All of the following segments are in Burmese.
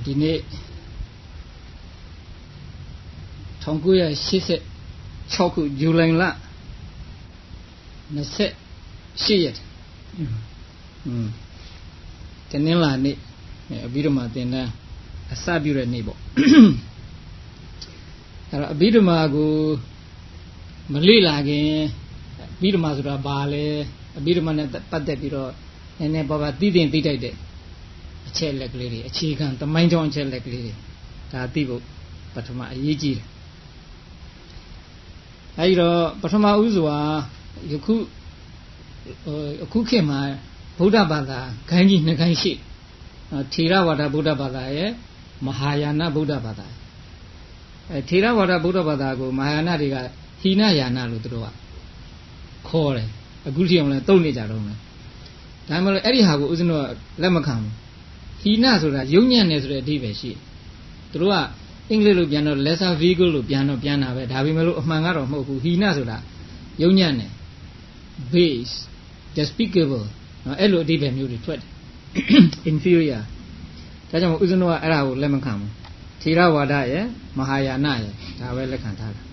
ဒီနေ့1986ခုဇူလိုင်လ28ရက်တနင်္လာနေ့အဘိဓမ္မာသင်တန်းအစပြုတဲ့နေ့ပေါ့အဲ့တော့အဘိဓမ္မာကိုမလေ့လာခင်အဘိဓမ္မာဆိုတာဘာလဲအဘိဓမ္မာနဲ့ပတ်သက်ပြီးတော့နည်းနည်းပါးပါးသိတိုက်တဲ့အချက်လက်ကလေးတွေအခြေခံသမိုင်းကြောင်းအချက်လက်ကလေးတွေဒါသိဖို့ပထမအရေးကြီးတယ်အဲဒီတော့ပထမဦးစွာအခုခေတ်မှာဗုဒ္ဓဘာသာဂိုင်းကြီးနှစ်ဂိုင်းရှိထေရဝါဒဗုဒ္ဓဘာသာရဲ့မဟာယာနဗုဒ္ဓဘာသာထေရဝါဒဗုဒ္ဓဘာသာကိုမဟာယာနတွေကဟိနယာနလို့သူတို့ကခေါ်တယ်အခုထိအောင်လဲတုံ့နေကြတော့မယ်ဒါမှမဟုတ်အဲ့ဒီဟာကိုဦးဇင်းတို့လက်မခံဘူးဟိနဆိုတာယုံညံ့နေဆိုတဲ့အဓိပ္ပာယ်ရှိသူတို့ကအင်္ဂလိပ်လိုပြန်တော့ lesser vehicle လို့ပြန်တာပဲဒါပေမဲ့လို့အမှန်ကတော့မဟုတ်ဘူးဟိနဆိုတာယုံညံ့နေ base despicable နော်အဲ့လိုအဓိပ္ပာယ်မျိုးတွေထွက်တယ် inferior ဒါကြောင့်ဦးဇင်းတို့ကအဲ့ဒါကိုလက်မခံဘူးထေရဝါဒရဲ့မဟာယာနရဲ့ဒါပဲလက်ခံထားတာ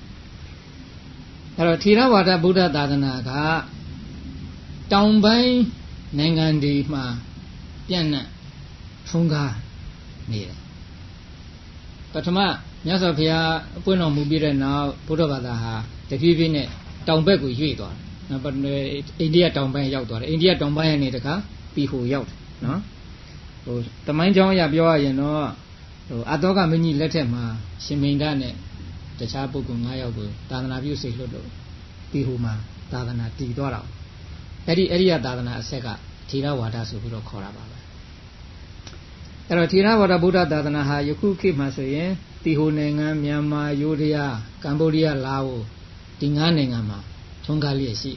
အဲ့တော့ထေရဝါဒဗုဒ္ဓသာသနာကတောင်ပိုင်းနိုင်ငံတွေမှာပြန့်နှံ့ထုံးကားနေတယ်ပထမမြတ်စွာဘုရားအပွင့်တော်မူပြီးတဲ့နောက်ဗုဒ္ဓဘာသာဟာတဖြည်းဖြည်းနဲ့တောင်ဘက်ကိုရွေ့သွားတယ်နော်အိန္ဒိယတောင်ပိုင်းရောက်သွားတယ်အိန္ဒိယတောင်ပိုင်းကနေတခါပြီးဟိုရောက်တယ်နော်တမိုင်းကြောင်းအရပြောရရင်တော့အတောကမင်းကြီးလက်ထက်မှာရှင်မိန်ဒနဲ့တခြားပုဂ္ဂိုလ်9ယောက်ကိုသာသနာပြုစေလွှတ်တော့ပြီးဟိုမှာသာသနာတည်သွားတာအဲ့ဒီကသာသနာအဆက်ကထေရဝါဒဆိုပြီးတော့ခေါ်တာပါပဲအဲ့တော့ထေရဝါဒဗုဒ္ဓသာသနာဟာယခုခေတ်မှာဆိုရင်တီဟိုနိုင်ငံမြန်မာယိုဒယာကမ္ဘောဒီးယားလာအိုဒီ9နိုင်ငံမှာထွန်းကားလျက်ရှိ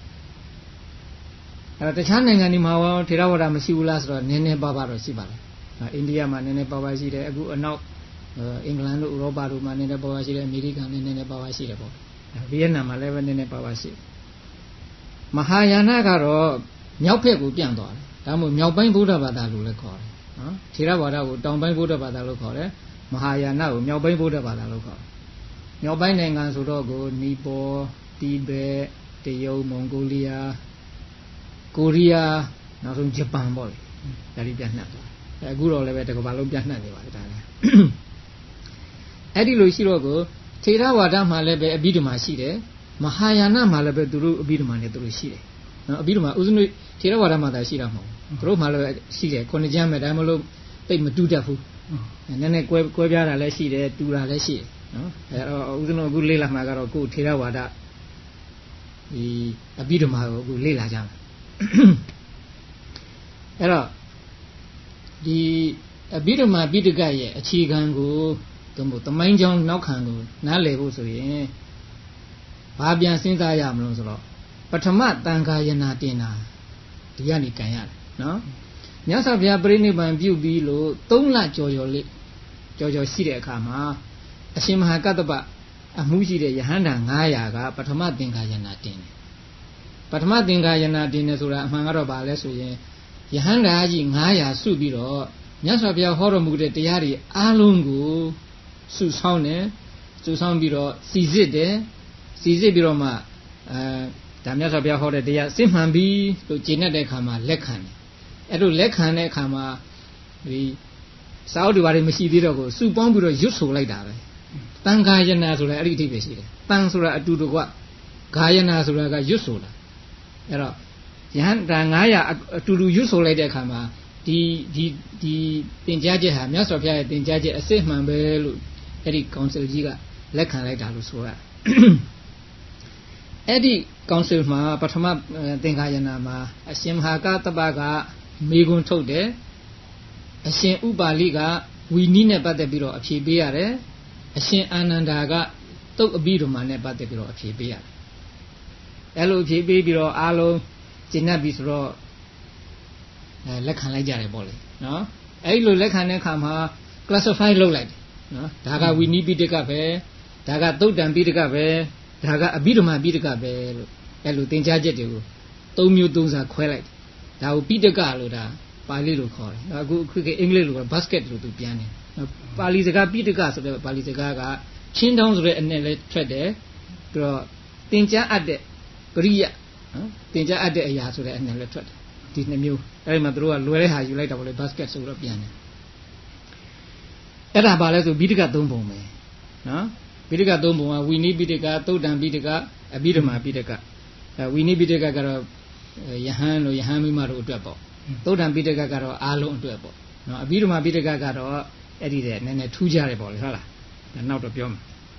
အဲ့တော့တခြားနိုင်ငံတွေမှာရောထေရဝါဒမရှိဘူးလားဆိုတော့နည်းနည်းပါးပါးတော့ရှိပါလားအိန္ဒိယမှာနည်းနည်းပါးပါးရှိတယ်အခုအနောက်အင်္ဂလန်တို့ဥရောပတို့မှာနည်းနည်းပါးပါးရှိတယ်အမေရိကန်နည်းနည်းပါးပါးရှိတယ်ပေါ့ဗီယက်နမ်မှာလည်းပဲနည်းနည်းပါးပါးရှိတယ်မဟာယာနကတော့မြောက်ဘက်ကိုပြန့်သွားတယ်ဒါမှမဟုတ်မြောက်ပိုင်းဗုဒ္ဓဘာသာလို့လည်းခေါ်တယ်နော်ထေရဝါဒကိုတောင်ပိုင်းဗုဒ္ဓဘာသာလို့ခေါ်တယ်မဟာယာနကိုမြောက်ပိုင်းဗုဒ္ဓဘာသာလို့ခေါ်တယ်မြောက်ပိုင်းနိုင်ငံဆိုတော့ကိုနီပေါ်တီဘက်တရုတ်မွန်ဂိုလီးယားကိုရီးယားနောက်ဆုံးဂျပန်ပေါ့လေဒါတွေပြန့်နှံ့သွားအခုတော့လည်းပဲတကမ္ဘာလုံးပြန့်နှံ့နေပါပြီဒါလည်းအဲ့ဒီလိုရှိတော့ကိုထေရဝါဒမှာလည်းပဲအဘိဓမ္မာရှိတယ်မဟာယာနမှာလည်းပဲသူတို့အဘိဓမ္မာနဲ့သူတို့ရှိတယ်နော်အဘိဓမ္မာဥစဉ်ထေရဝါဒမှာသာရှိတာမဟုတ်ဘူးသူတို့မှာလည်းရှိတယ်ခုနှစ်ကျမ်းပဲဒါမှမဟုတ်တိတ်မတူတတ်ဘူးနည်းနည်းကွဲပြားတာလည်းရှိတယ်တူတာလည်းရှိတယ်နော်အဲ့တော့ဥစဉ်အခုလေ့လာမှာကတော့ကိုယ်ထေရဝါဒဒီအဘိဓမ္မာကိုအခုလေ့လာကြမယ်အဲ့တော့ဒီအဘိဓမ္မာပိဋကရဲ့အခြေခံကိုသမိုင်းကြောင်းနောက်ခံကိုနားလည်ဖို့ဆိုရင်ဘာပြန်စဉ်းစားရမလို့ဆိုတော့ပထမတန်ခါယနာတင်တာဒီကနေကန်ရတယ်နော်မြတ်စွာဘုရားပြိဋိဘံပြုပြီးလို့3လကြော်လေးကြော်ရှိတဲ့အခါမှာအရှင်မဟာကတ္တပအမှုရှိတဲ့ယဟန္တာ900ကပထမသင်္ခါယနာတင်တယ်ပထမသင်္ခါယနာတင်တယ်ဆိုတာအမှန်ကတော့ဘာလဲဆိုရင်ယဟန္တာကြီး900စုပြီးတော့မြတ်စွာဘုရားဟောတော်မူတဲ့တရားတွေအားလုံးကိုစုဆောင်းတယ်စုဆောင်းပြီးတော့စီစစ်တယ်စီစစ်ပြီးတော့မှဒါမြတ်စွာဘုရားဟောတဲ့တရားစစ်မှန်ပြီးလို့ကျင့်တဲ့အခါမှာလက်ခံတယ်အဲ့လိုလက်ခံတဲ့အခါမှာဒီစာအုပ်တွေဘာတွေမရှိသေးတော့ကိုစုပေါင်းပြီးတော့ရွတ်ဆိုလိုက်တာပဲတန်ခါယနာဆိုတာအဲ့ဒီအဓိပ္ပာယ်ရှိတယ်တန်ဆိုတာအတူတကွဂါယနာဆိုတာကရွတ်ဆိုတာအဲ့တော့ယဟန်တာ900အတူတူရွတ်ဆိုလိုက်တဲ့အခါမှာဒီသင်ကြားချက်ဟာမြတ်စွာဘုရားရဲ့သင်ကြားချက်အစစ်မှန်ပဲလို့အဲ့ဒီကောင်ဆယ်ကြီးကလက်ခံလိုက်တာလို့ဆိုရအဲ့ဒီကောင်ဆယ်မှာပထမသင်္ခါယနာမှာအရှင်မဟာကတ္တပကမေခွန်းထုတ်တယ်အရှင်ဥပါလိကဝီနီးနဲ့ပတ်သက်ပြီးတော့အဖြေပေးရတယ်အရှင်အာနန္ဒာကတုတ်အဘိဓမ္မာနဲ့ပတ်သက်ပြီးတော့အဖြေပေးရတယ်အဲ့လိုအဖြေပေးပြီးတော့အားလုံးကျင့်တတ်ပြီဆိုတော့လက်ခံလိုက်ကြတယ်ပေါ့လေနော်အဲ့လိုလက်ခံတဲ့အခါမှာ classify လုပ်လိုက်တယ်နော်ဒါကဝီနီးပိဋကပဲဒါကသုတ်တံပိဋကပဲဒါကအဘိဓမ္မာပိဋကပဲလို့အဲ့လိုသင်ကြားချက်တွေကို3မျိုး3စားခွဲလိုက်တယ်ဒါကိုပိဋကလို့ဒါပါဠိလိုခေါ်တယ်အခုအင်္ဂလိပ်လိုခေါ် basket လို့သူပြန်တယ်ပါဠိစကားပိဋကဆိုတဲ့ပါဠိစကားကချင်းတောင်းဆိုတဲ့အနဲ့လည်းထွက်တယ်ပြီးတော့တင်ကြားအပ်တဲ့ကရိယာနော်တင်ကြားအပ်တဲ့အရာဆိုတဲ့အနဲ့လည်းထွက်တယ်ဒီနှစ်မျိုးအဲဒီမှာသူတို့ကလွယ်တဲ့ဟာယူလိုက်တာပေါ့လေ basket ဆိုတော့ပြန်တယ်အဲ့ဒါပါလဲဆိုပိဋက3ပုံပဲနော်ပိဋက3ပုံကဝိနည်းပိဋကသုတ်တံပိဋကအဘိဓမ္မာပိဋကဝိနည်းပိဋကကတော့ယဟန်တို့ယဟန်မိမတို့အတွက်ပေါ့သုတ်တံပိဋကကတော့အားလုံးအတွက်ပေါ့နော်အဘိဓမ္မာပိဋကကတော့အဲ့ဒီတဲ့နည်းနည်းထူးခြားတယ်ပေါ့လေဟုတ်လားနောက်တော့ပြောမယ်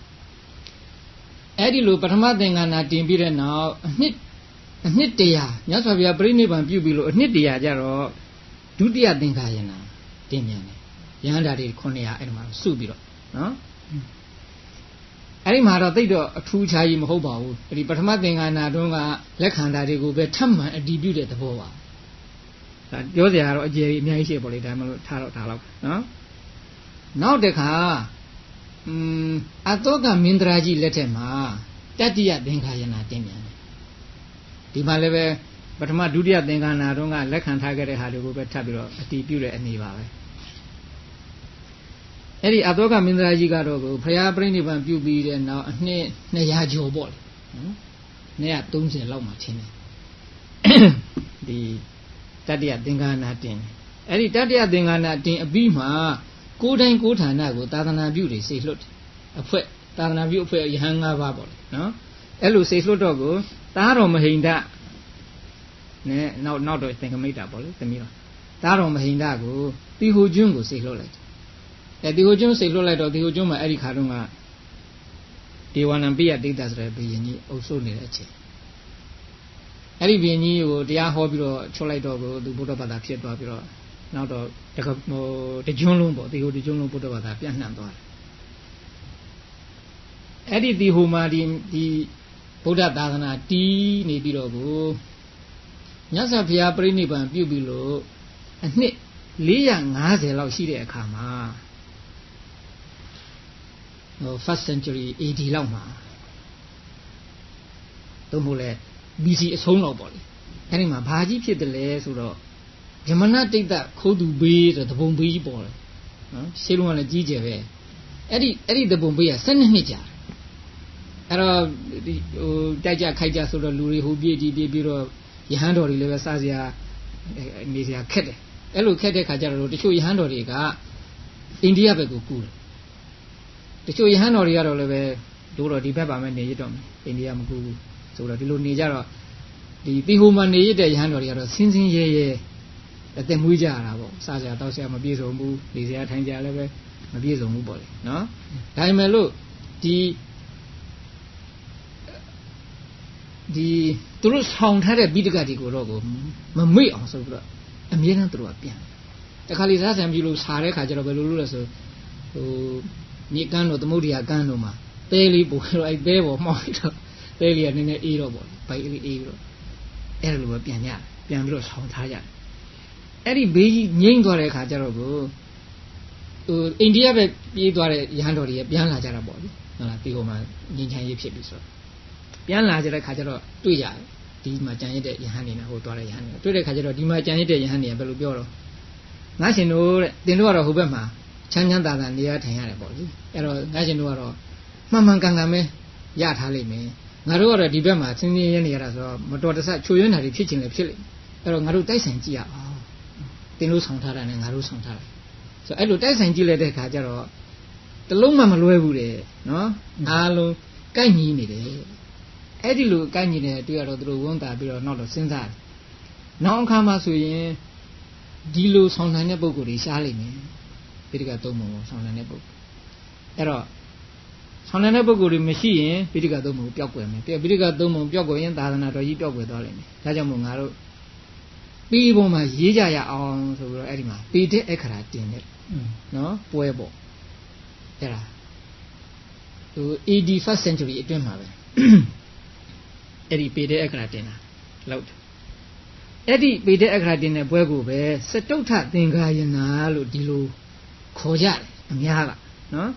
အဲ့ဒီလိုပထမသင်္ကန်းနာတင်ပြီးတဲ့နောက်အနှစ်တရာမြတ်စွာဘုရားပြိဋိဘံပြုပြီးလို့အနှစ်တရာကျတော့ဒုတိယသင်္ခါယနာတင်ပြန်တယ်ယဟန္တာတွေ900အဲ့ဒီမှာစုပြီးတော့နော်အဲ့ဒီမှာတော့တိတ်တော့အထူးခြားကြီးမဟုတ်ပါဘူးအဲ့ဒီပထမသင်္ကန်းနာတုန်းကလက်ခန္ဓာတွေကိုပဲထပ်မံအတည်ပြုတဲ့သဘောပါဒါပြောစရာတော့အကျယ်ကြီးအများကြီးရှိပါလေဒါမှမဟုတ်ထားတော့နော်နောက်တစ်ခါအတောကမင်းသားကြီးလက်ထက်မှာတတိယသင်္ခါယနာတင်ပြန်တယ်ဒီမှာလည်းပဲပထမဒုတိယသင်္ခါနာတုန်းကလက်ခံထားခဲ့တဲ့ဟာတွေကိုပဲထပ်ပြီးတော့အတည်ပြုတဲ့အနေပါပဲအဲ့ဒီအတောကမင်းသားကြီးကတော့ဘုရားပြိဋိဘံပြုပြီးတဲ့နောက်အနှစ်200ကျော်ပေါ့လေနော်230လောက်မှချင်းတယ်ဒီတတိယသင်္ခါနာတင်အဲ့ဒီတတိယသင်္ခါနာတင်အပြီးမှာကိုယ်တိုင်းကိုယ်ဌာနကိုသာသနာပြုတွေစေလွတ်အဖွဲ့သာသနာပြုအဖွဲ့ယဟန်5ပါးပေါ့လေနော်အဲ့လိုစေလွတ်တော့ကိုသားတော်မဟိန္ဒနဲ့နောက်တော့သင်္ကမိတ်တာပေါ့လေသမီးတော်သားတော်မဟိန္ဒကိုတီဟိုကျွန်းကိုစေလွတ်လိုက်တယ်တီဟိုကျွန်းစေလွတ်လိုက်တော့တီဟိုကျွန်းမှာအဲ့ဒီခါတုန်းကဒေဝနံပိယဒိဋ္ဌဆိုတဲ့ဘုရင်ကြီးအုပ်စိုးနေတဲ့အချိန်အဲ့ဒီဘုရင်ကြီးကိုတရားဟောပြီးတော့ချွတ်လိုက်တော့ကိုသူဗုဒ္ဓဘာသာဖြစ်သွားပြီးတော့နောက်တော့တကျွန်းလုံးပေါ့တီဟိုတကျွန်းလုံးဗုဒ္ဓဘာသာပြန့်နှံ့သွားတယ်အဲ့ဒီတီဟိုမှာဒီဗုဒ္ဓသာသနာတီးနေပြီးတော့ကိုမြတ်စွာဘုရားပြိဋိဘံပြုပြီးလို့အနှစ်450လောက်ရှိတဲ့အခါမှာfirst century AD လောက်မှာသို့မဟုတ်လဲ BC အဆုံးလောက်ပေါ့လေအဲ့ဒီမှာဘာကြီးဖြစ်တယ်လဲဆိုတော့ယမနတိတ်တခိုးသူဘေးဆိုတပုံဘေးကြီးပေါ်တယ်နော်ရှင်းလုံးကလည်းကြီးကျယ်ပဲအဲ့ဒီတပုံဘေးက12နှစ်ကြာအဲ့တော့တိုက်ကြခိုက်ကြဆိုတော့လူတွေဟိုပြေးပြီးတော့ယဟန်တော်တွေလည်းပဲစားစရာနေစရာခက်တယ်အဲ့လိုခက်တဲ့ခါကျတော့တချို့ယဟန်တော်တွေကအိန္ဒိယဘက်ကိုကူးတယ်တချို့ယဟန်တော်တွေကတော့လည်းပဲတို့တော့ဒီဘက်ပါမယ်နေရတော့မယ်အိန္ဒိယမကူးဘူးဆိုတော့ဒီလိုနေကြတော့ဒီတီဟိုမှာနေရတဲ့ယဟန်တော်တွေကတော့စင်းစင်းရဲရဲအသက်မွေးကြရတာပေါ့စားစရာတောက်စရာမပြည့်စုံဘူးနေစရာထိုင်စရာလည်းပဲမပြည့်စုံဘူးပေါ့လေနော်ဒါပေမဲ့လို့ဒီသူတို့ဆောင်ထားတဲ့ပိဋကတွေကိုတော့ကိုမမေ့အောင်ဆိုပြီးတော့အမြဲတမ်းသူတို့ကပြန်တခါလေစားဆံပြီးလို့စားတဲ့ခါကျတော့ဘယ်လိုလုပ်လဲဆိုမြေကမ်းတို့သမုဒ္ဒရာကမ်းတို့မှာတဲလေးပို့တော့အဲ့တဲပေါ်မှောက်တော့တဲလေးကနည်းနည်းအေးတော့ပေါ့ဘိုက်လေးအေးပြီးတော့အဲ့လိုပဲပြန်ပြီးတော့ဆောင်ထားကြအဲ့ဒီဘေးကြီးငိမ့်သွားတဲ့ခါကျတော့ကိုအိန္ဒိယပဲပြေးသွားတဲ့ရဟန်းတော်တွေပြန်လာကြတာပေါ့လေဟုတ်လားဒီဟိုမှာငင်းချမ်းရေးဖြစ်ပြီဆိုတော့ပြန်လာကြတဲ့ခါကျတော့တွေ့ရတယ်ဒီမှာကြံရတဲ့ယဟန်နေနဲ့ဟိုသွားတဲ့ယဟန်နေတွေ့တဲ့ခါကျတော့ဒီမှာကြံရတဲ့ယဟန်နေကဘယ်လိုပြောတော့ငါရှင်တို့တဲ့တင်တို့ကတော့ဟိုဘက်မှာချမ်းသာနေရထိုင်ရတယ်ပေါ့လေအဲ့တော့ငါရှင်တို့ကတော့မှန်မှန်ကန်ကန်ပဲရထားလိမ့်မယ်ငါတို့ကတော့ဒီဘက်မှာဆင်းရဲနေရတာဆိုတော့မတော်တဆချွေရွံ့တာတွေဖြစ်ခြင်းလည်းဖြစ်လိမ့်အဲ့တော့ငါတို့တိုက်ဆိုင်ကြည့်ရအောင်တင်တို့ဆောင်ထားတာနဲ့ငါတို့ဆောင်ထားတာဆိုအဲ့လိုတိုက်ဆိုင်ကြည့်လိုက်တဲ့ခါကျတော့တလုံးမှမလွဲဘူးတဲ့နော်အားလုံးကိုက်ညီနေတယ်အဲ့ဒီလိုကိုက်ညီနေတဲ့တွေ့ရတော့သူတို့ဝန်တာပြီးတော့နောက်တော့စဉ်းစားတယ်နောက်အခါမှဆိုရင်ဒီလိုဆောင်နိုင်တဲ့ပုံကိုယ်တွေရှားလိမ့်မယ်ပိဋကသုံးပုံကိုဆောင်နိုင်တဲ့ပုံအဲ့တော့ဆောင်နိုင်တဲ့ပုံကိုယ်တွေမရှိရင်ပိဋကသုံးပုံပျောက်ကွယ်မယ်ပိဋကသုံးပုံပျောက်ကွယ်ရင်သာသနာတော်ကြီးပျောက်ကွယ်သွားလိမ့်မယ်ဒါကြောင့်မို့ငါတို့ပြီးပုံမှာရေးကြရအောင်ဆိုပြီးတော့အဲ့ဒီမှာပေတဲ့အခရာတင်တယ်နော်ပွဲပေါ့အဲ့ဒါဟို AD first century အတွင်းမှာပဲအဲ့ဒီပေတဲ့အခရာတင်တာလောက်အဲ့ဒီပေတဲ့အခရာတင်တဲ့ပွဲကိုပဲစတုဋ္ဌသင်္ဃာယနာလို့ဒီလိုခေါ်ကြတယ်အများကနော်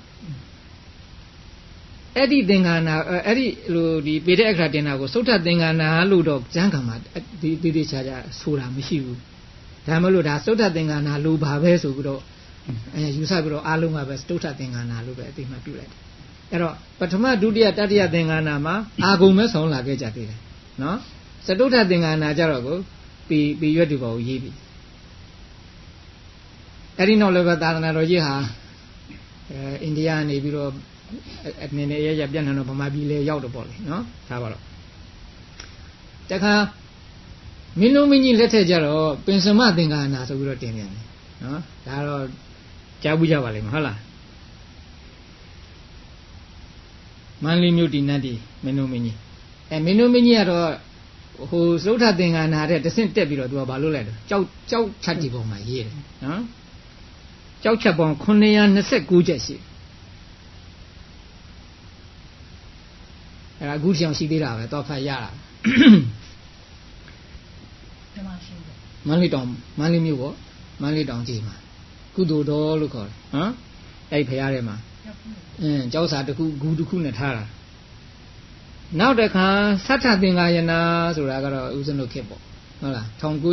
အဲ့ဒီသင်္ဃာနာအဲ့ဒီလိုဒီပေတဲ့အခရာတင်တာကိုစတုဋ္ဌသင်္ဃာနာလို့တော့ကျမ်းဂန်မှာဒီခြားခြားဆိုတာမရှိဘူးဒါမှမဟုတ်ဒါသုဒ္ဓသင်္ကနာလိုပါပဲဆိုပြီးတော့ယူဆပြီးတော့အားလုံးကပဲသုဒ္ဓသင်္ကနာလို့ပဲအသိမှတ်ပြုလိုက်တယ်အဲ့တော့ပထမဒုတိယတတိယသင်္ကနာမှာအာဂုံမဲ့ဆောင်လာခဲ့ကြသေးတယ်နော်စတုထသင်္ကနာကြတော့ကိုပြီးရွက်တူပါကိုရေးပြီအဲ့ဒီနောက်လည်းပဲသာသနာတော်ကြီးဟာအိန္ဒိယနေပြီးတော့အနေနဲ့ရပြန့်နှံ့တော့ဗမာပြည်လေရောက်တော့ပေါ့လေနော်ထားပါတော့တခါမင်းတို့မင်းကြီးလက်ထက်ကြတော့ပင်စမသင်္ကနာဆိုပြီးတော့တင်ပြန်တယ်နော်ဒါတော့ကြားဘူးကြပါလိမ့်မယ်ဟုတ်လားမန္တလေးမြို့တည်နတ်တီမင်းတို့မင်းကြီးမင်းတို့မင်းကြီးကတော့ဟိုသုဒ္ဓသင်္ကနာတဲ့တဆင့်တက်ပြီးတော့သူကဘာလုပ်လိုက်လဲကြောက်ချက်ဒီပုံမှာရေးတယ်နော်ကြောက်ချက်ပေါင်း929ချက်ရှိအဲ့ဒါအခုတောင်ရှိသေးတာပဲတော့ဖတ်ရတာမန္တလေးတောင်မန္တလေးမြို့ပေါ့မန္တလေးတောင်ကြီးမှာကုသိုလ်တော်လို့ခေါ်တယ်ဟမ်အဲ့ဖရားထဲမှာကျောက်စာတစ်ခုဂူတစ်ခုနဲ့ထားတာနောက်တစ်ခါသတ္ထသင်္ကာယနာဆိုတာကတော့ဦးဇင်းတို့ခေတ်ပေါ့ဟုတ်လား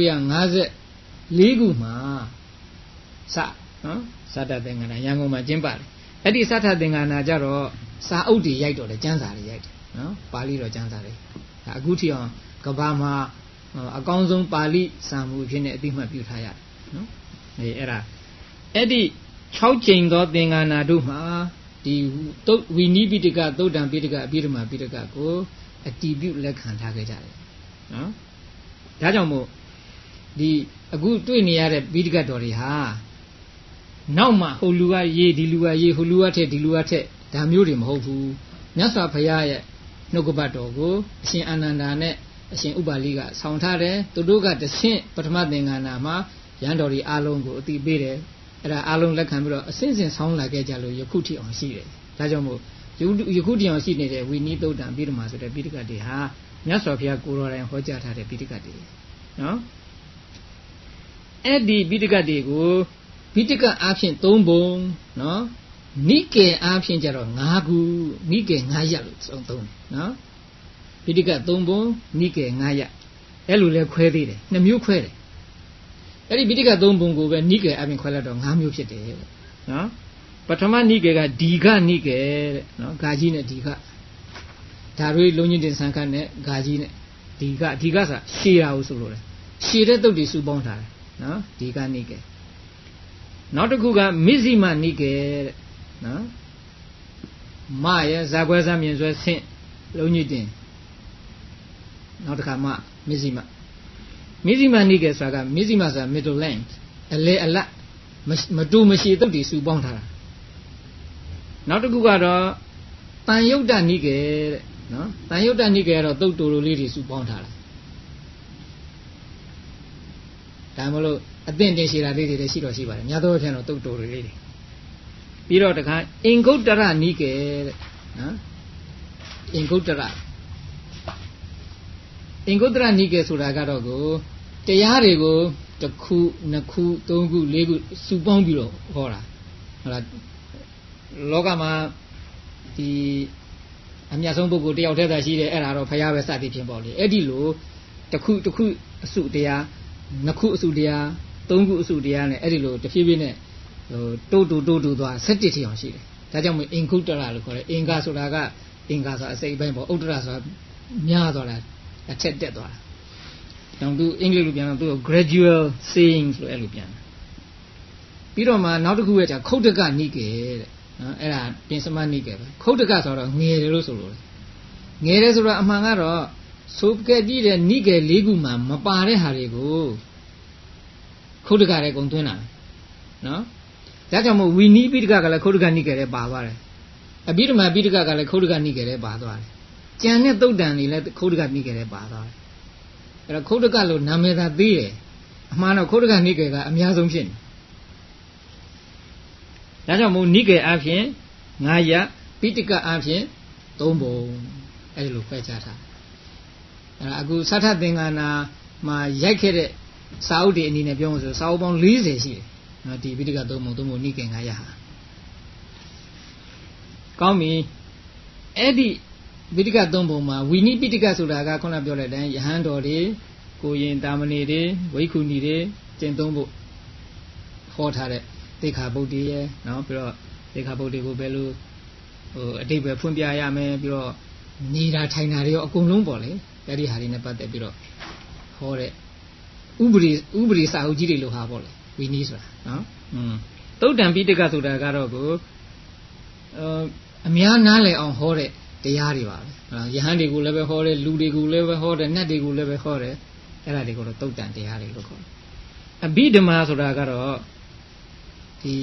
1954ခုမှာနော်သတ္ထသင်္ကာနာရန်ကုန်မှာကျင်းပတယ်အဲ့ဒီသတ္ထသင်္ကာနာကြတော့စာအုပ်တွေရိုက်တော့တယ်ကျမ်းစာတွေရိုက်တယ်နော်ပါဠိတော်ကျမ်းစာတွေအခုထိအောင်ကဘာမှာအကောင်းဆုံးပါဠိစာမှုဖြစ်နေအသိမှတ်ပြုထားရတယ်နော်အဲ့ဒီ6ကြိမ်သောသင်္ကာနာတို့မှာဒီဝိနိပိဋကသုတ်တံပိဋကအဘိဓမ္မာပိဋကကိုအတည်ပြုလက်ခံထားခဲ့ကြတယ်နော်ဒါကြောင့်မို့ဒီအခုတွေ့နေရတဲ့ပိဋကတော်တွေဟာနောက်မှဟိုလူကရေးဒီလူကရေးဟိုလူကထက်ဒီလူကထက်ဒါမျိုးတွေမဟုတ်ဘူးမြတ်စွာဘုရားရဲ့နှုတ်ကပတ်တော်ကိုအရှင်အာနန္ဒာနဲ့အရှင်ဥပါလိကဆောင်ထားတယ်သူတို့ကတဆင့်ပထမသင်္ကနာမှာရန်တော်တွေအားလုံးကိုအတိပေးတယ်အဲ့ဒါအားလုံးလက်ခံပြီးတော့အစဉ်စဉ်ဆောင်းလာခဲ့ကြလို့ယခုထိအောင်ရှိတယ်ဒါကြောင့်မို့ယခုထိအောင်ရှိနေတဲ့ဝိနည်းသုတ်တံပိဋကမှာဆိုတဲ့ပိဋကတွေဟာမြတ်စွာဘုရားကိုယ်တော်တိုင်ဟောကြားထားတဲ့ပိဋကတွေနော်အဲ့ဒီပိဋကတွေကိုပိဋကအားဖြင့်3ပုံနော်နိကေအားဖြင့်ကျတော့5ခုနိကေ9ရပ်လို့သုံးတယ်နော်ပိဋက3ပုံနိကေ9ရပ်အဲ့လိုလဲခွဲသေးတယ်2မျိုးခွဲတယ်အဲ့ဒီပိဋက3ပုံကိုပဲနိကေအပြင်ခွဲလိုက်တော့5မျိုးဖြစ်တယ်နော်ပထမနိကေကဒီဃနိကေတဲ့နော်ဂါကြီးနဲ့ဒီဃဒါတွေလုံးချင်းတင်ဆံခတ်နဲ့ဂါကြီးနဲ့ဒီဃဆိုတာရှည်တာကိုဆိုလို့လေရှည်တဲ့တုတ်တွေစုပေါင်းထားတယ်နော်ဒီဃနိကေနောက်တစ်ခုကမဇ္ဈိမနိကေတဲ့နော်မရဲ့ဇာခွဲစားမြင်ဆွဲဆင့်လုံးကြီးတင်နောက်တစ်ခါမဇ္ဈိမနိကေဆိုတာကမဇ္ဈိမဆိုတာ middle length အလေအလတ်မတူမရှိတုတ်တွေစုပေါင်းထားတာနောက်တစ်ခုကတော့တန်ယုတ်တနိကေတဲ့နော်တန်ယုတ်တနိကေကတော့တုတ်တူလိုလေးတွေစုပေါင်းထားတာဒါမှမဟုတ်အသင့်တင်ရှိတာလေးတွေရှိတော့ရှိပါတယ်များသောအားဖြင့်တော့တုတ်တူလေးတွေပြီးတော့တခါအင်္ဂုတ္တရနိကေတဲ့နော်အင်္ဂုတ္တရနိကေဆိုတာကတော့ကိုတရားတွေကိုတစ်ခုနှစ်ခုသုံးခုလေးခုစုပေါင်းပြီးတော့ဟောတာဟုတ်လားလောကမှာဒီအမြတ်ဆုံးပုဂ္ဂိုလ်တယောက်တည်းသာရှိတယ်အဲ့ဒါတော့ဘုရားပဲစသည်ဖြင့်ပေါ့လေအဲ့ဒီလိုတစ်ခုအစုတရားနှစ်ခုအစုတရားသုံးခုအစုတရားနဲ့အဲ့ဒီလိုတဖြည်းဖြည်းနဲ့တိုးတူသွား17ထိအောင်ရှိတယ်ဒါကြောင့်မို့အင်္ဂုတ္တရလို့ခေါ်တယ်အင်္ဂါဆိုတာကအင်္ဂါဆိုတာအစိပ်ပိုင်းပေါ့ဥတ္တရဆိုတာများသွားတာအထက်တက်သွားတာတောင်သူအင်္ဂလိပ်လိုပြန်တော့သူက gradual sayings လို့အဲ့လိုပြန်ပြီးတော့မှနောက်တစ်ခုကကြာခုတ်တကနိကေတဲ့နော်အဲ့ဒါပြင်စမနိကေပဲခုတ်တကဆိုတော့ငယ်တယ်လို့ဆိုလို့ငယ်တယ်ဆိုတော့အမှန်ကတော့ဆိုခဲ့ပြီးတဲ့နိကေ၄ခုမှမပါတဲ့ဟာတွေကိုခုတ်တကတွေကုန်သွင်းတာနော်ဒါကြောင့်မို့ဝီနီးပိဋကကလည်းခုတ်တကနိကေတွေပါသွားတယ်အဘိဓမ္မာပိဋကကလည်းခုတ်တကနိကေတွေပါသွားတယ်ကျန်တဲ့သုတ်တန်တွေလည်းခုတ်တကနိကေတွေပါသွားတယ်အဲ့တော့ခုတ်တကလို့နာမည်သာသေးတယ်အမှန်တော့ခုတ်တကနိကေကအများဆုံးဖြစ်နေဒါကြောင့်မို့နိကေအဖြစ်9ရပ်ပိဋကအဖြစ်3ပုံအဲ့လိုခွဲခြားထားအဲ့ဒါအခုသတ္ထသင်္ကနာမှာရိုက်ခဲ့တဲ့စာအုပ်တွေအနေနဲ့ပြောလို့ဆိုစာအုပ်ပေါင်း40ရှိတယ်နော်ဒီပိဋက3ပုံ3ပုံနိကေ9ရပ်ဟာကောင်းပြီအဲ့ဒီပိဋက3ပုံမှာဝီနိပိဋကဆိုတာကခုနပြောတဲ့အတိုင်းယဟန်တော်တွေကိုရင်တာမဏေတွေဝိက္ခုနီတွေကျင့်သုံးဖို့ဟောထားတဲ့သိက္ခာပုဒ်တွေရဲ့နော်ပြီးတော့သိက္ခာပုဒ်တွေကိုပဲလို့အတိတ်ပဲဖွင့်ပြရမယ်ပြီးတော့နေတာထိုင်တာတွေရောအကုန်လုံးပေါ့လေအဲ့ဒီဟာတွေနဲ့ပတ်သက်ပြီးတော့ဟောတဲ့ဥပဒေစာအုပ်ကြီးတွေလို့ဟာပေါ့လေဝီနည်းဆိုတာနော်သုတ်တံပိဋကဆိုတာကတော့ကိုအများနားလည်အောင်ဟောတဲ့တရားတွေပါပဲယဟန်တွေကိုလည်းပဲဟောတယ်လူတွေကိုလည်းပဲဟောတယ်နတ်တွေကိုလည်းပဲဟောတယ်အဲ့ဒါတွေကိုတော့သုတ်တံတရားတွေလို့ခေါ်တယ်အဘိဓမ္မာဆိုတာကတော့ဒီ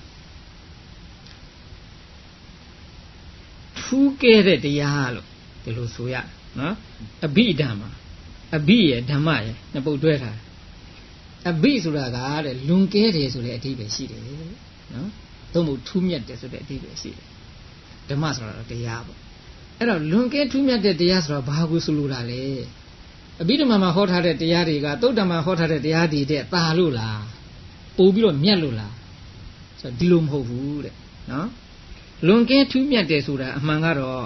ထူးကဲတဲ့တရားလို့ဒီလိုဆိုရနော်အဘိဓမ္မာအဘိရဓမ္မရနှစ်ပုဒ်တွဲထားအဘိဆိုတာကတဲ့လွန်ကဲတယ်ဆိုတဲ့အဓိပ္ပာယ်ရှိတယ်နော်သို့မဟုတ်ထူးမြတ်တယ်ဆိုတဲ့အဓိပ္ပာယ်ရှိတယ်ဓမ္မဆိုတာတော့တရားပေါ့အဲ့တော့လွန်ကဲထူးမြတ်တဲ့တရားဆိုတော့ဘာကိုဆိုလိုတာလဲအဘိဓမ္မာမှာဟောထားတဲ့တရားတွေကသုတ်တံမှာဟောထားတဲ့တရားတွေတဲ့သာလို့လားပို့ပြီးတော့မြတ်လို့လားဆိုတော့ဒီလိုမဟုတ်ဘူးတဲ့နော်လွန်ကဲထူးမြတ်တယ်ဆိုတာအမှန်ကတော့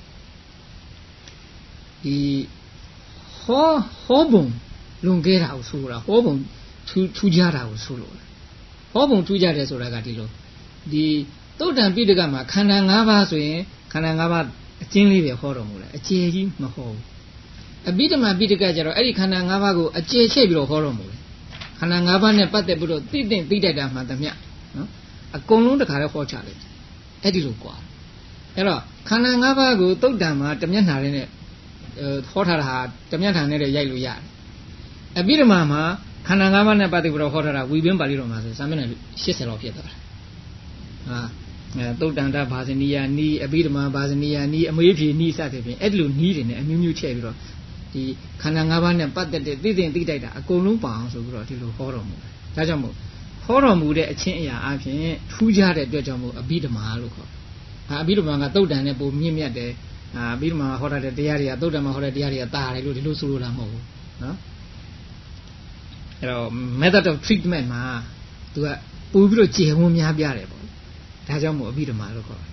ဒီဟောဘုံလွန်ကဲတာကိုဆိုတာဟောဘုံထူးခြားတာကိုဆိုလို့ဟောဘုံထူးခြားတယ်ဆိုတာကဒီလိုဒီသုတ်တံပိဋကမှာခန္ဓာ၅ပါးဆိုရင်ခန္ဓာ၅ပါးအကျဉ်းလေးပဲဟောတော်မူတယ်အကျယ်ကြီးမဟောဘူးအဘိဓမ္မာပိဋကကျတော့အဲ့ဒီခန္ဓာ၅ပါးကိုအကျယ်ချဲ့ပြီးတော့ဟောတော်မူတယ်ခန္ဓာ၅ပါးနဲ့ပတ်သက်ပြီးတော့သိသိတတ်တာမှန်သမျှနော်အကုန်လုံးတခါလဲဟောချလိုက်တယ်အဲ့ဒီလိုကွာအဲ့တော့ခန္ဓာ၅ပါးကိုသုတ်တံမှာတမျက်နှာလေးနဲ့ဟောထားတာဟာတမျက်နှာနဲ့ရိုက်လို့ရတယ်အဘိဓမ္မာမှာခန္ဓာ၅ပါးနဲ့ပတ်သက်ပြီးတော့ဟောထားတာဝီပင်းပါဠိတော်မှာဆိုစာမျက်နှာ80လောက်ဖြစ်သွားတယ်သုတ်တန္တဘာဇနီယာနီးအဘိဓမ္မာဘာဇနီယာနီးအမွေးဖြေနီးစသဖြင့်အဲ့ဒီလိုနီးတွေနဲ့အမျိုးမျိုးချဲ့ပြီးတော့ဒီခန္ဓာ၅ပါးနဲ့ပတ်သက်တဲ့သိသိတိုက်တာအကုန်လုံးပါအောင်ဆိုပြီးတော့ဒီလိုဟောတော်မူတယ်ဒါကြောင့်မို့ဟောတော်မူတဲ့အချင်းအရာအပြင်ထူးခြားတဲ့အတွက်ကြောင့်မို့အဘိဓမ္မာလို့ခေါ်အဘိဓမ္မာကသုတ်တန်နဲ့ပုံမြင့်မြတ်တယ်အဘိဓမ္မာဟောထားတဲ့တရားတွေကသုတ်တန်မှာဟောတဲ့တရားတွေကတာတယ်လို့ဒီလိုဆိုလိုတာမဟုတ်ဘူးနော်အဲ့တော့ method of treatment မှာသူကပို့ပြီးတော့ကျေဝန်းများပြတယ်ပေါ့ဒါကြောင့်မို့အဘိဓမ္မာလို့ခေါ်တယ်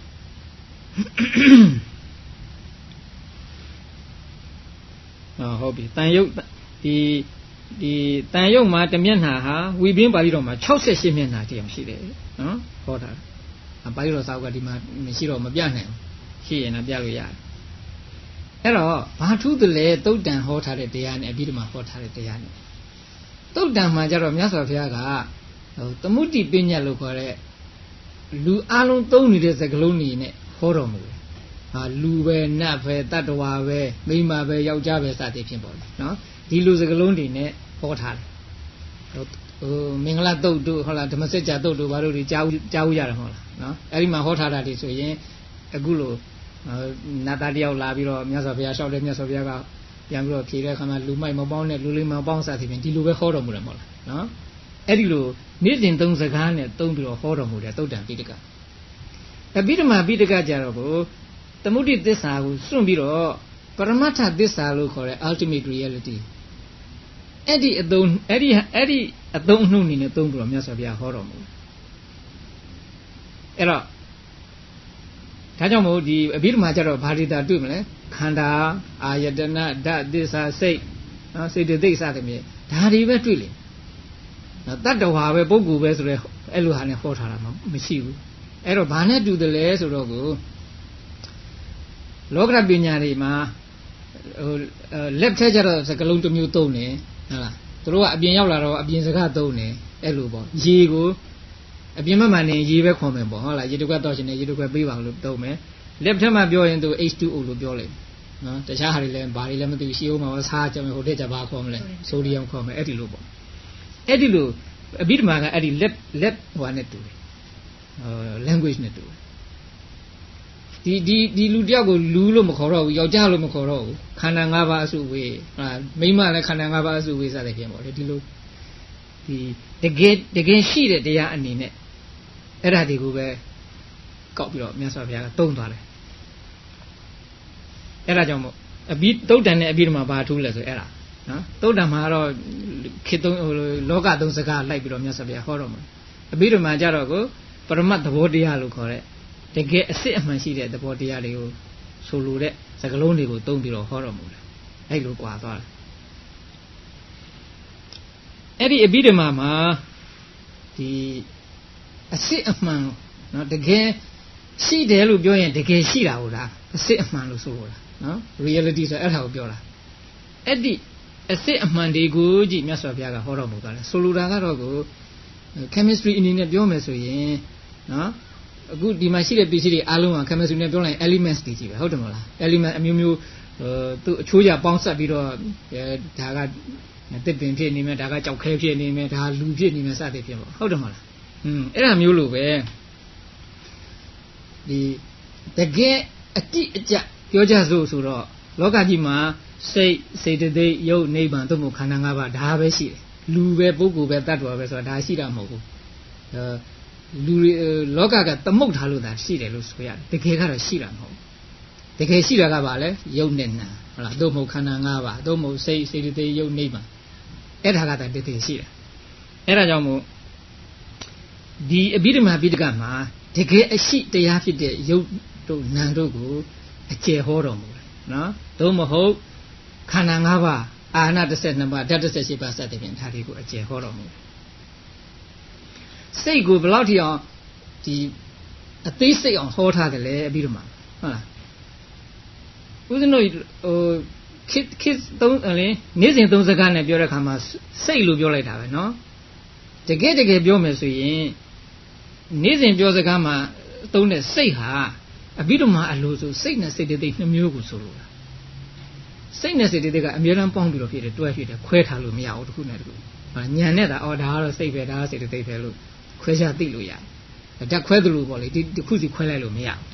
ဟုတ်ပြီတန်ရုပ်ဒီတန်ရုပ်မှာတမျက်နှာဟာဝီပင်းပါဠိတော်မှာ68မျက်နှာတရားရှိတယ်နော်ဟောတာပါဠိတော်စာအုပ်ကဒီမှာမရှိတော့မပြနိုင်ဘူးရှိရင်လည်းပြလို့ရတယ်အဲ့တော့ဘာထူးတယ်လဲသုတ်တန်ဟောထားတဲ့တရားနဲ့အဘိဓမ္မာဟောထားတဲ့တရားနဲ့သုတ်တန်မှာကျတော့မြတ်စွာဘုရားကသမုဒ္ဒိပညတ်လို့ခေါ်တဲ့လူအလုံးသုံးနေတဲ့စကားလုံးတွေနဲ့ဟောတော်မူတယ်လူပဲနတ်ပဲတတ္တဝါပဲမိန်းမပဲယောက်ျားပဲစသည်ဖြင့်ပေါ့လေနော်ဒီလူစကားလုံးတွေနဲ့ဟောထားတယ်မင်္ဂလာတုတ်တို့ဟုတ်လားဓမ္မစကြာတုတ်တို့ဘာလို့ဒီကြားဦးရတယ်ဟုတ်လားနော်အဲ့ဒီမှာဟောထားတာတွေဆိုရင်အခုလိုနတ်သားတယောက်လာပြီးတော့မြတ်စွာဘုရားလျှောက်တယ်မြတ်စွာဘုရားကပြန်ပြီးတော့ဖြေတဲ့အခါမှာလူမိုက်မပေါင်းနဲ့လူလေးမပေါင်းစသည်ဖြင့်ဒီလိုပဲဟောတော်မူတယ်မဟုတ်လားနော်အဲ့ဒီလိုနေ့စဉ်သုံးစကားနဲ့သုံးပြီးတော့ဟောတော်မူတယ်သုတ်တံပိဋကအဘိဓမ္မာပိဋကကြတော့ကိုသမုဒိသစ္စာကိုစွန့်ပြီးတော့ပရမတ္ထသစ္စာလို့ခေါ်တဲ့ ultimate reality အဲ့ဒီအသုံးအနှုတ်အနေနဲ့သုံးပြီးတော့မြတ်စွာဘုရားဟောတော်မူတယ်အဲ့တော့ဒါကြောင့်မို့ဒီအဘိဓမ္မာကြတော့ဘာတွေတာတွေ့မလဲခန္ဓာအာယတနာဓာတ်သစ္စာစိတ်နော်စိတ်တိတ်စသဖြင့်ဒါတွေပဲတွေ့လေနော်တတ္တဝါပဲပုဂ္ဂိုလ်ပဲဆိုရဲအဲ့လိုဟာနဲ့ဟောထားတာမရှိဘူးအဲ့တော့ဘာနဲ့တူတယ်လဲဆိုတော့ကိုလောကပညာတွေမှာလက်ထက်ကြတော့စကလုံးတစ်မျိုးသုံးတယ်ဟုတ်လားသူတို့ကအပြင်ရောက်လာတော့အပြင်စကားသုံးတယ်အဲ့လိုပေါ့ရေကိုအပြင်မှန်နေရေပဲခွန်မယ်ပေါ့ဟုတ်လားရေတုတ်ကတော့ရှင်နေရေတုတ်ကပေးပါလို့သုံးမယ်လက်ထက်မှာပြောရင်သူ H2O လို့ပြောလိုက်နော်တခြားဟာတွေလည်းဘာတွေလည်းမသိဘူးရှင်းအောင်မှာစားကြမယ်ဟိုတက်ကြပါခေါ်မလဲဆိုဒီယမ်ခေါ်မယ်အဲ့ဒီလိုပေါ့အဲ့ဒီလိုအဘိဓမ္မာကအဲ့ဒီလက်ဟိုနဲ့တူတယ်language နဲ့တူတယ်ဒီလူတယောက်ကိုလူလို့မခေါ်တော့ဘူးယောက်ျားလို့မခေါ်တော့ဘူးခန္ဓာ၅ပါးအစုဝေးမိန်းမလည်းခန္ဓာ၅ပါးအစုဝေးစသဖြင့်ပေါ့လေဒီလိုဒီတကယ်ရှိတဲ့တရားအနေနဲ့အဲ့ဒါတွေကိုပဲကောက်ပြီးတော့မြတ်စွာဘုရားကသုံးသွားတယ်အဲ့ဒါကြောင့်မို့သုတ်တန်နဲ့အဘိဓမ္မာဘာထူးလဲဆိုအဲ့ဒါနော်သုတ်တန်မှာတော့ခေတ်သုံးလောကသုံးစကားလိုက်ပြီးတော့မြတ်စွာဘုရားဟောတော်မှာအဘိဓမ္မာကြတော့ကိုပရမတ်သဘောတရားလို့ခေါ်တဲ့တကယ်အစစ်အမှန်ရှိတဲ့သဘောတရားတွေကိုဆိုလိုတဲ့စကားလုံးတွေကိုသုံးပြီးတော့ဟောတော်မူတယ်အဲ့လိုကွာသွားတယ် Eddie Abidamama, the a sit of man, not the gay, see the Lubion and the gay Shira, a sit of man, no? Realities are how Biola. Eddie, a sit of man, the good, Masaviaga, horrible, Solurago, chemistry in the biomesu, no? A good Dimashira BCD, Aluma, chemistry in the elements, how to mola, element, Amu, to Chuya bounce up, Daga. တစ်ပင်ဖြစ်နေမယ်ဒါကကြောက်ခဲဖြစ်နေမယ်ဒါလူဖြစ်နေမယ်စသဖြင့်ပေါ့ဟုတ်တယ်မလားအဲ့ဒါမျိုးလိုပဲဒီတကယ်အတိအကျပြောကြစို့ဆိုတော့လောကကြီးမှာစိတ်စေတသိက်ရုပ်နိဗ္ဗာန်သို့မဟုတ်ခန္ဓာ၅ပါးဒါပဲရှိတယ်လူပဲပုဂ္ဂိုလ်ပဲတ attva ပဲဆိုတာဒါရှိတာမဟုတ်ဘူးလူလောကကသမုတ်ထားလို့ဒါရှိတယ်လို့ဆိုရတယ်တကယ်ကတော့ရှိတာမဟုတ်တကယ်ရှိတာကဘာလဲရုပ်နဲ့နာဟုတ်လားသို့မဟုတ်ခန္ဓာ၅ပါးသို့မဟုတ်စိတ်စေတသိက်ရုပ်နိဗ္ဗာန်အဲ့ဒါကတည်းကရှိတယ်အဲ့ဒါကြောင့်မို့ဒီအဘိဓမ္မာပိဋကမှာတကယ်အရှိတရားဖြစ်တဲ့ရုပ်တို့နာမ်တို့ကိုအကျယ်ဟောတော်မူတယ်နော်သို့မဟုတ်ခန္ဓာ၅ပါးအာဟနာ12ပါးဓာတ်18ပါးစသဖြင့်ဒါတွေကိုအကျယ်ဟောတော်မူတယ်စိတ်ကိုဘယ်လောက်ထိအောင်ဒီအသေးစိတ်အောင်ဟောထားတယ်လေအဘိဓမ္မာဟုတ်လားဦးဇင်းတို့ခေတ်သုံးလေနေ့စဉ်သုံးစကားနဲ့ပြောတဲ့ခါမှာစိတ်လို့ပြောလိုက်တာပဲเนาะတကယ်ပြောမယ်ဆိုရင်နေ့စဉ်ပြောစကားမှာသုံးတဲ့စိတ်ဟာအဘိဓမ္မာအလိုဆိုစိတ်နဲ့စိတ်တသိက်နှစ်မျိုးကိုဆိုလိုတာစိတ်နဲ့စိတ်တသိက်ကအမြဲတမ်းပေါင်းပြီးတော့ဖြစ်တယ်တွဲဖြစ်တယ်ခွဲထားလို့မရဘူးတစ်ခုနဲ့တစ်ခုညံနဲ့ဒါဒါကတော့စိတ်ပဲဒါကစိတ်တသိက်ပဲလို့ခွဲခြားသိလို့ရတယ်ဓာတ်ခွဲသလိုပေါ့လေဒီတစ်ခုစီခွဲလိုက်လို့မရဘူး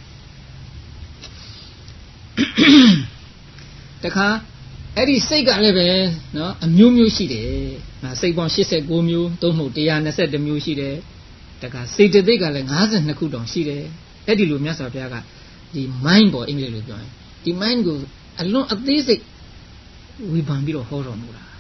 တခါအဲ့ဒီစိတ်ကလည်းပဲเนาะအမျိုးမျိုးရှိတယ်စိတ်ပေါင်း89မျိုးသို့မဟုတ်122မျိုးရှိတယ်တခါစိတ်တသိက်ကလည်း52ခုတောင်ရှိတယ်အဲ့ဒီလိုမြတ်စွာဘုရားကဒီ mind ပေါ်အင်္ဂလိပ်လိုပြောရင်ဒီ mind ကိုအလွန်အသေးစိတ်ဝေဖန်ပြီးတော့ဟောတော်မူတာ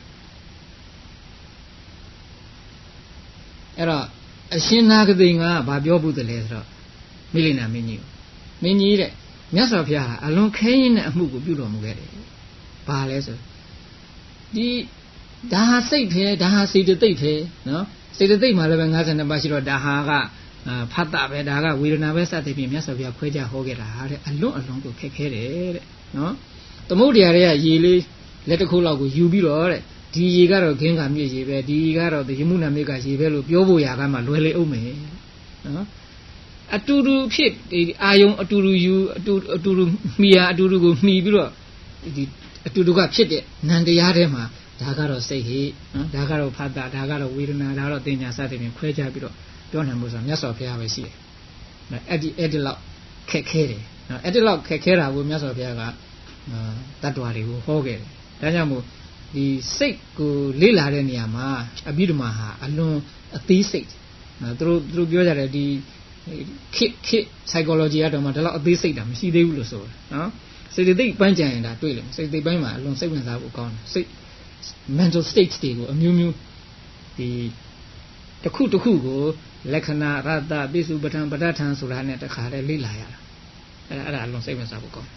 အဲ့တော့အရှင်နာဂတိန်ကဘာပြောဘူးတလဲဆိုတော့မိလိနာမင်းကြီးတဲ့မြတ်စွာဘုရားဟာအလွန်ခဲရင်တဲ့အမှုကိုပြုတော်မူခဲ့တယ်ဘာလဲဆိုဒီဒါဟာစိတ်ပဲဒါဟာစေတသိက်ပဲနော်စေတသိက်မှာလည်းပဲ52ပါးရှိတော့ဒါဟာကဖတ်တာပဲဒါကဝေဒနာပဲစသဖြင့်မြတ်စွာဘုရားခွဲခြားဟောခဲ့တာဟာတဲ့အလွန်ကိုခက်ခဲတယ်တဲ့နော်သမုဒ္ဒရာတွေကရေလေးလက်တစ်ခုလောက်ကိုယူပြီးတော့တဲ့ဒီရေကတော့ခင်းကမြစ်ရေပဲဒီကတော့ယမုနာမြစ်ကရေပဲလို့ပြောဖို့ရာကမှလွယ်လေအောင်မယ်နော်အတူတူဖြစ်ဒီအာယုံအတူတူယူအတူတူမှီရအတူတူကိုမှီပြီးတော့ဒီအတူတူကဖြစ်တဲ့နံတရားထဲမှာဒါကတော့စိတ်ဟိနော်ဒါကတော့ဖတ်တာဒါကတော့ဝေဒနာဒါကတော့တင်ညာစသဖြင့်ခွဲခြားပြီးတော့ပြောနိုင်လို့ဆိုမြတ်စွာဘုရားပဲရှိတယ်နော်အဲ့ဒီလောက်ခက်ခဲတယ်နော်အဲ့ဒီလောက်ခက်ခဲတာကိုမြတ်စွာဘုရားကတတ္တဝါတွေကိုဟောခဲ့တယ်ဒါကြောင့်မို့ဒီစိတ်ကိုလေ့လာတဲ့နေရာမှာအဘိဓမ္မာဟာအလွန်အသေးစိတ်နော်သူတို့ပြောကြတယ်ဒီခေတ် psychology ကတော့မှဒီလောက်အသေးစိတ်တာမရှိသေးဘူးလို့ဆိုတယ်နော်စိတ်သိပ်ပိုင်းကြရင်ဒါတွေ့လိမ့်မယ်စိတ်သိပ်ပိုင်းမှာအလွန်စိတ်ဝင်စားဖို့ကောင်းတယ်စိတ် mental states တွေကိုအမျိုးမျိုးဒီတစ်ခုကိုလက္ခဏာရတ္တပိစုပဋ္ဌာန်ပဋ္ဌာန်ဆိုတာနဲ့တခါတည်းလေ့လာရတာအဲ့ဒါအလွန်စိတ်ဝင်စားဖို့ကောင်း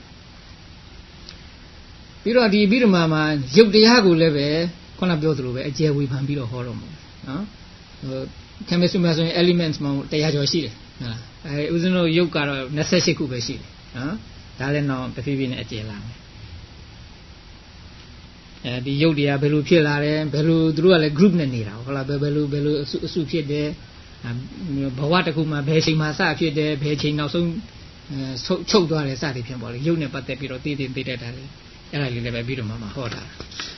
ပြီးတော့ဒီအဘိဓမ္မာမှာရုပ်တရားကိုလည်းပဲခုနပြောသလိုပဲအကျယ်ဝေဖန်ပြီးတော့ဟောတော်မူတယ်နော်chemistry မှာဆိုရင် elements မှာ100ကျော်ရှိတယ်ဟုတ်လားဥစဉ်တို့ရုပ်ကတော့28ခုပဲရှိတယ်နော်ဒါလည်းတော့တဖြည်းဖြည်းနဲ့အကျယ်လာမယ်ဒီရုပ်တရားဘယ်လိုဖြစ်လာတယ်ဘယ်လိုသူတို့ကလည်း group နဲ့နေတာဟုတ်လားဘယ်လိုအစုဖြစ်တယ်ဘဝတစ်ခုမှာဘယ်ချိန်မှာစဖြစ်တယ်ဘယ်ချိန်နောက်ဆုံးချုပ်သွားတယ်စသည်ဖြင့်ပေါ့လေရုပ်နဲ့ပတ်သက်ပြီးတော့သိတတ်တာလေအဲ့ဒါလေးလည်းပဲအဘိဓမ္မာမှာဟောတာ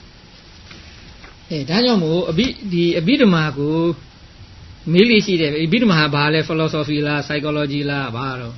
ဒါကြောင့်မို့ဒီအဘိဓမ္မာကိုမေးလို့ရှိတယ်အဘိဓမ္မာဟာဘာလဲ philosophy လား psychology လားဘာတော့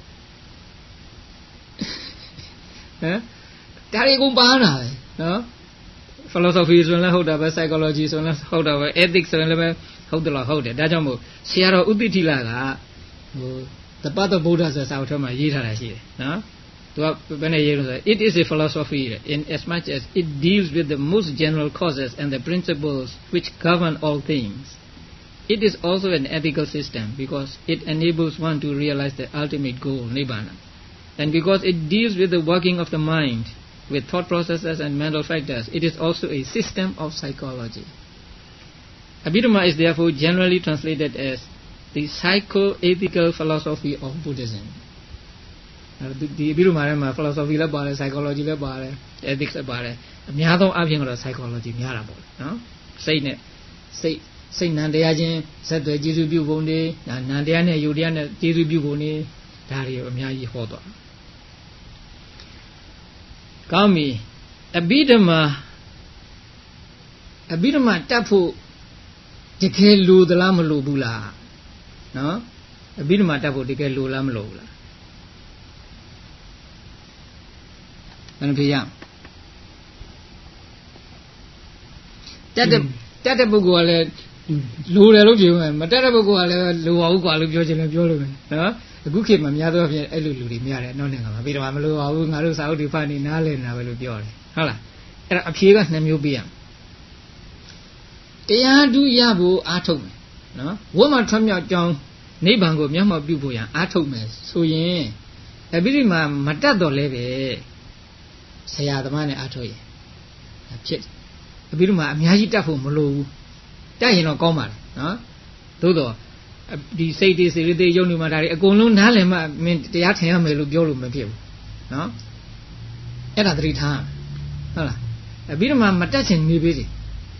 ဒါတွေကုန်ပါတာပဲနော် philosophy ဆိုရင်လည်းဟုတ်တာပဲ psychology ဆိုရင်လည်းဟုတ်တာပဲ ethics ဆိုရင်လည်းဟုတ်တယ်လို့ဟုတ်တယ်ဒါကြောင့်မို့ဆရာတော်ဥတ္တိလကThe Path of Buddha ဆိုစာအုပ်ထဲမှာရေးထားတာရှိတယ်နော်သူကဘယ်နဲ့ရေးလို့ဆို It is a philosophy in as much as it deals with the most general causes and the principles which govern all things. It is also an ethical system because it enables one to realize the ultimate goal, Nibbana. And because it deals with the working of the mind, with thought processes and mental factors, it is also a system of psychology. Abhidhamma is therefore generally translated as the psycho-ethical philosophy of Buddhism. The Abhidhamma philosophy လည်းပါတယ် psychology လည်းပါတယ် ethics လည်းပါတယ်အများဆုံးအပြင်ကတော့ psychology များတာပေါ့နော်စိတ်နဲ့စိတ်နံတရားချင်းဆက်သွယ်ကျေစုပြုပုံတွေနံတရားနဲ့ယုတ်တရားနဲ့ကျေစုပြုပုံတွေဒါတွေအများကြီးဟောသွားကောင်းပြီအဘိဓမ္မာတတ်ဖို့တကယ်လိုသလားမလိုဘူးလားနော်အဘိဓမ္မာတတ်ဖို့တကယ်လိုလားမလိုဘူးလားဘယ်လိုဖြစ်ရတတ်တဲ့ပုဂ္ဂိုလ်ကလည်းလိုတယ်လို့ပြောမယ်မတတ်တဲ့ပုဂ္ဂိုလ်ကလည်းလိုပါဘူးကွာလို့ပြောချင်လည်းပြောလို့မယ်နော်အခုခေတ်မှာများသောအားဖြင့်အဲ့လိုလူတွေများတယ်နောက်နိုင်ငံမှာပြီးတော့မလိုပါဘူးငါတို့စာအုပ်တွေဖတ်နေနားလည်နေတာပဲလို့ပြောတယ်ဟုတ်လားအဲ့ဒါအဖြေက2မျိုးပေးရမယ်တရားဓုရဖို့အားထုတ်မယ်နော်ဝတ်မှထွတ်မြောက်ကြောင်းနိဗ္ဗာန်ကိုမျက်မှောက်ပြုဖို့ရန်အားထုတ်မယ်ဆိုရင်အဘိဓမ္မာမတတ်တော့လဲပဲဆရာသမားနဲ့အားထုတ်ရင်ဖြစ်အဘိဓမ္မာအများကြီးတတ်ဖို့မလိုဘူးတတ်ရင်တော့ကောင်းပါလေနော်သို့တော့ဒီစိတ်တွေစေရသေးယုံနေမှာဒါတွေအကုန်လုံးနားလည်မှမင်းတရားထင်ရမယ်လို့ပြောလို့မဖြစ်ဘူးနော်အဲ့ဒါသတိထားဟုတ်လားအဘိဓမ္မာမတတ်ချင်နေပြီဟို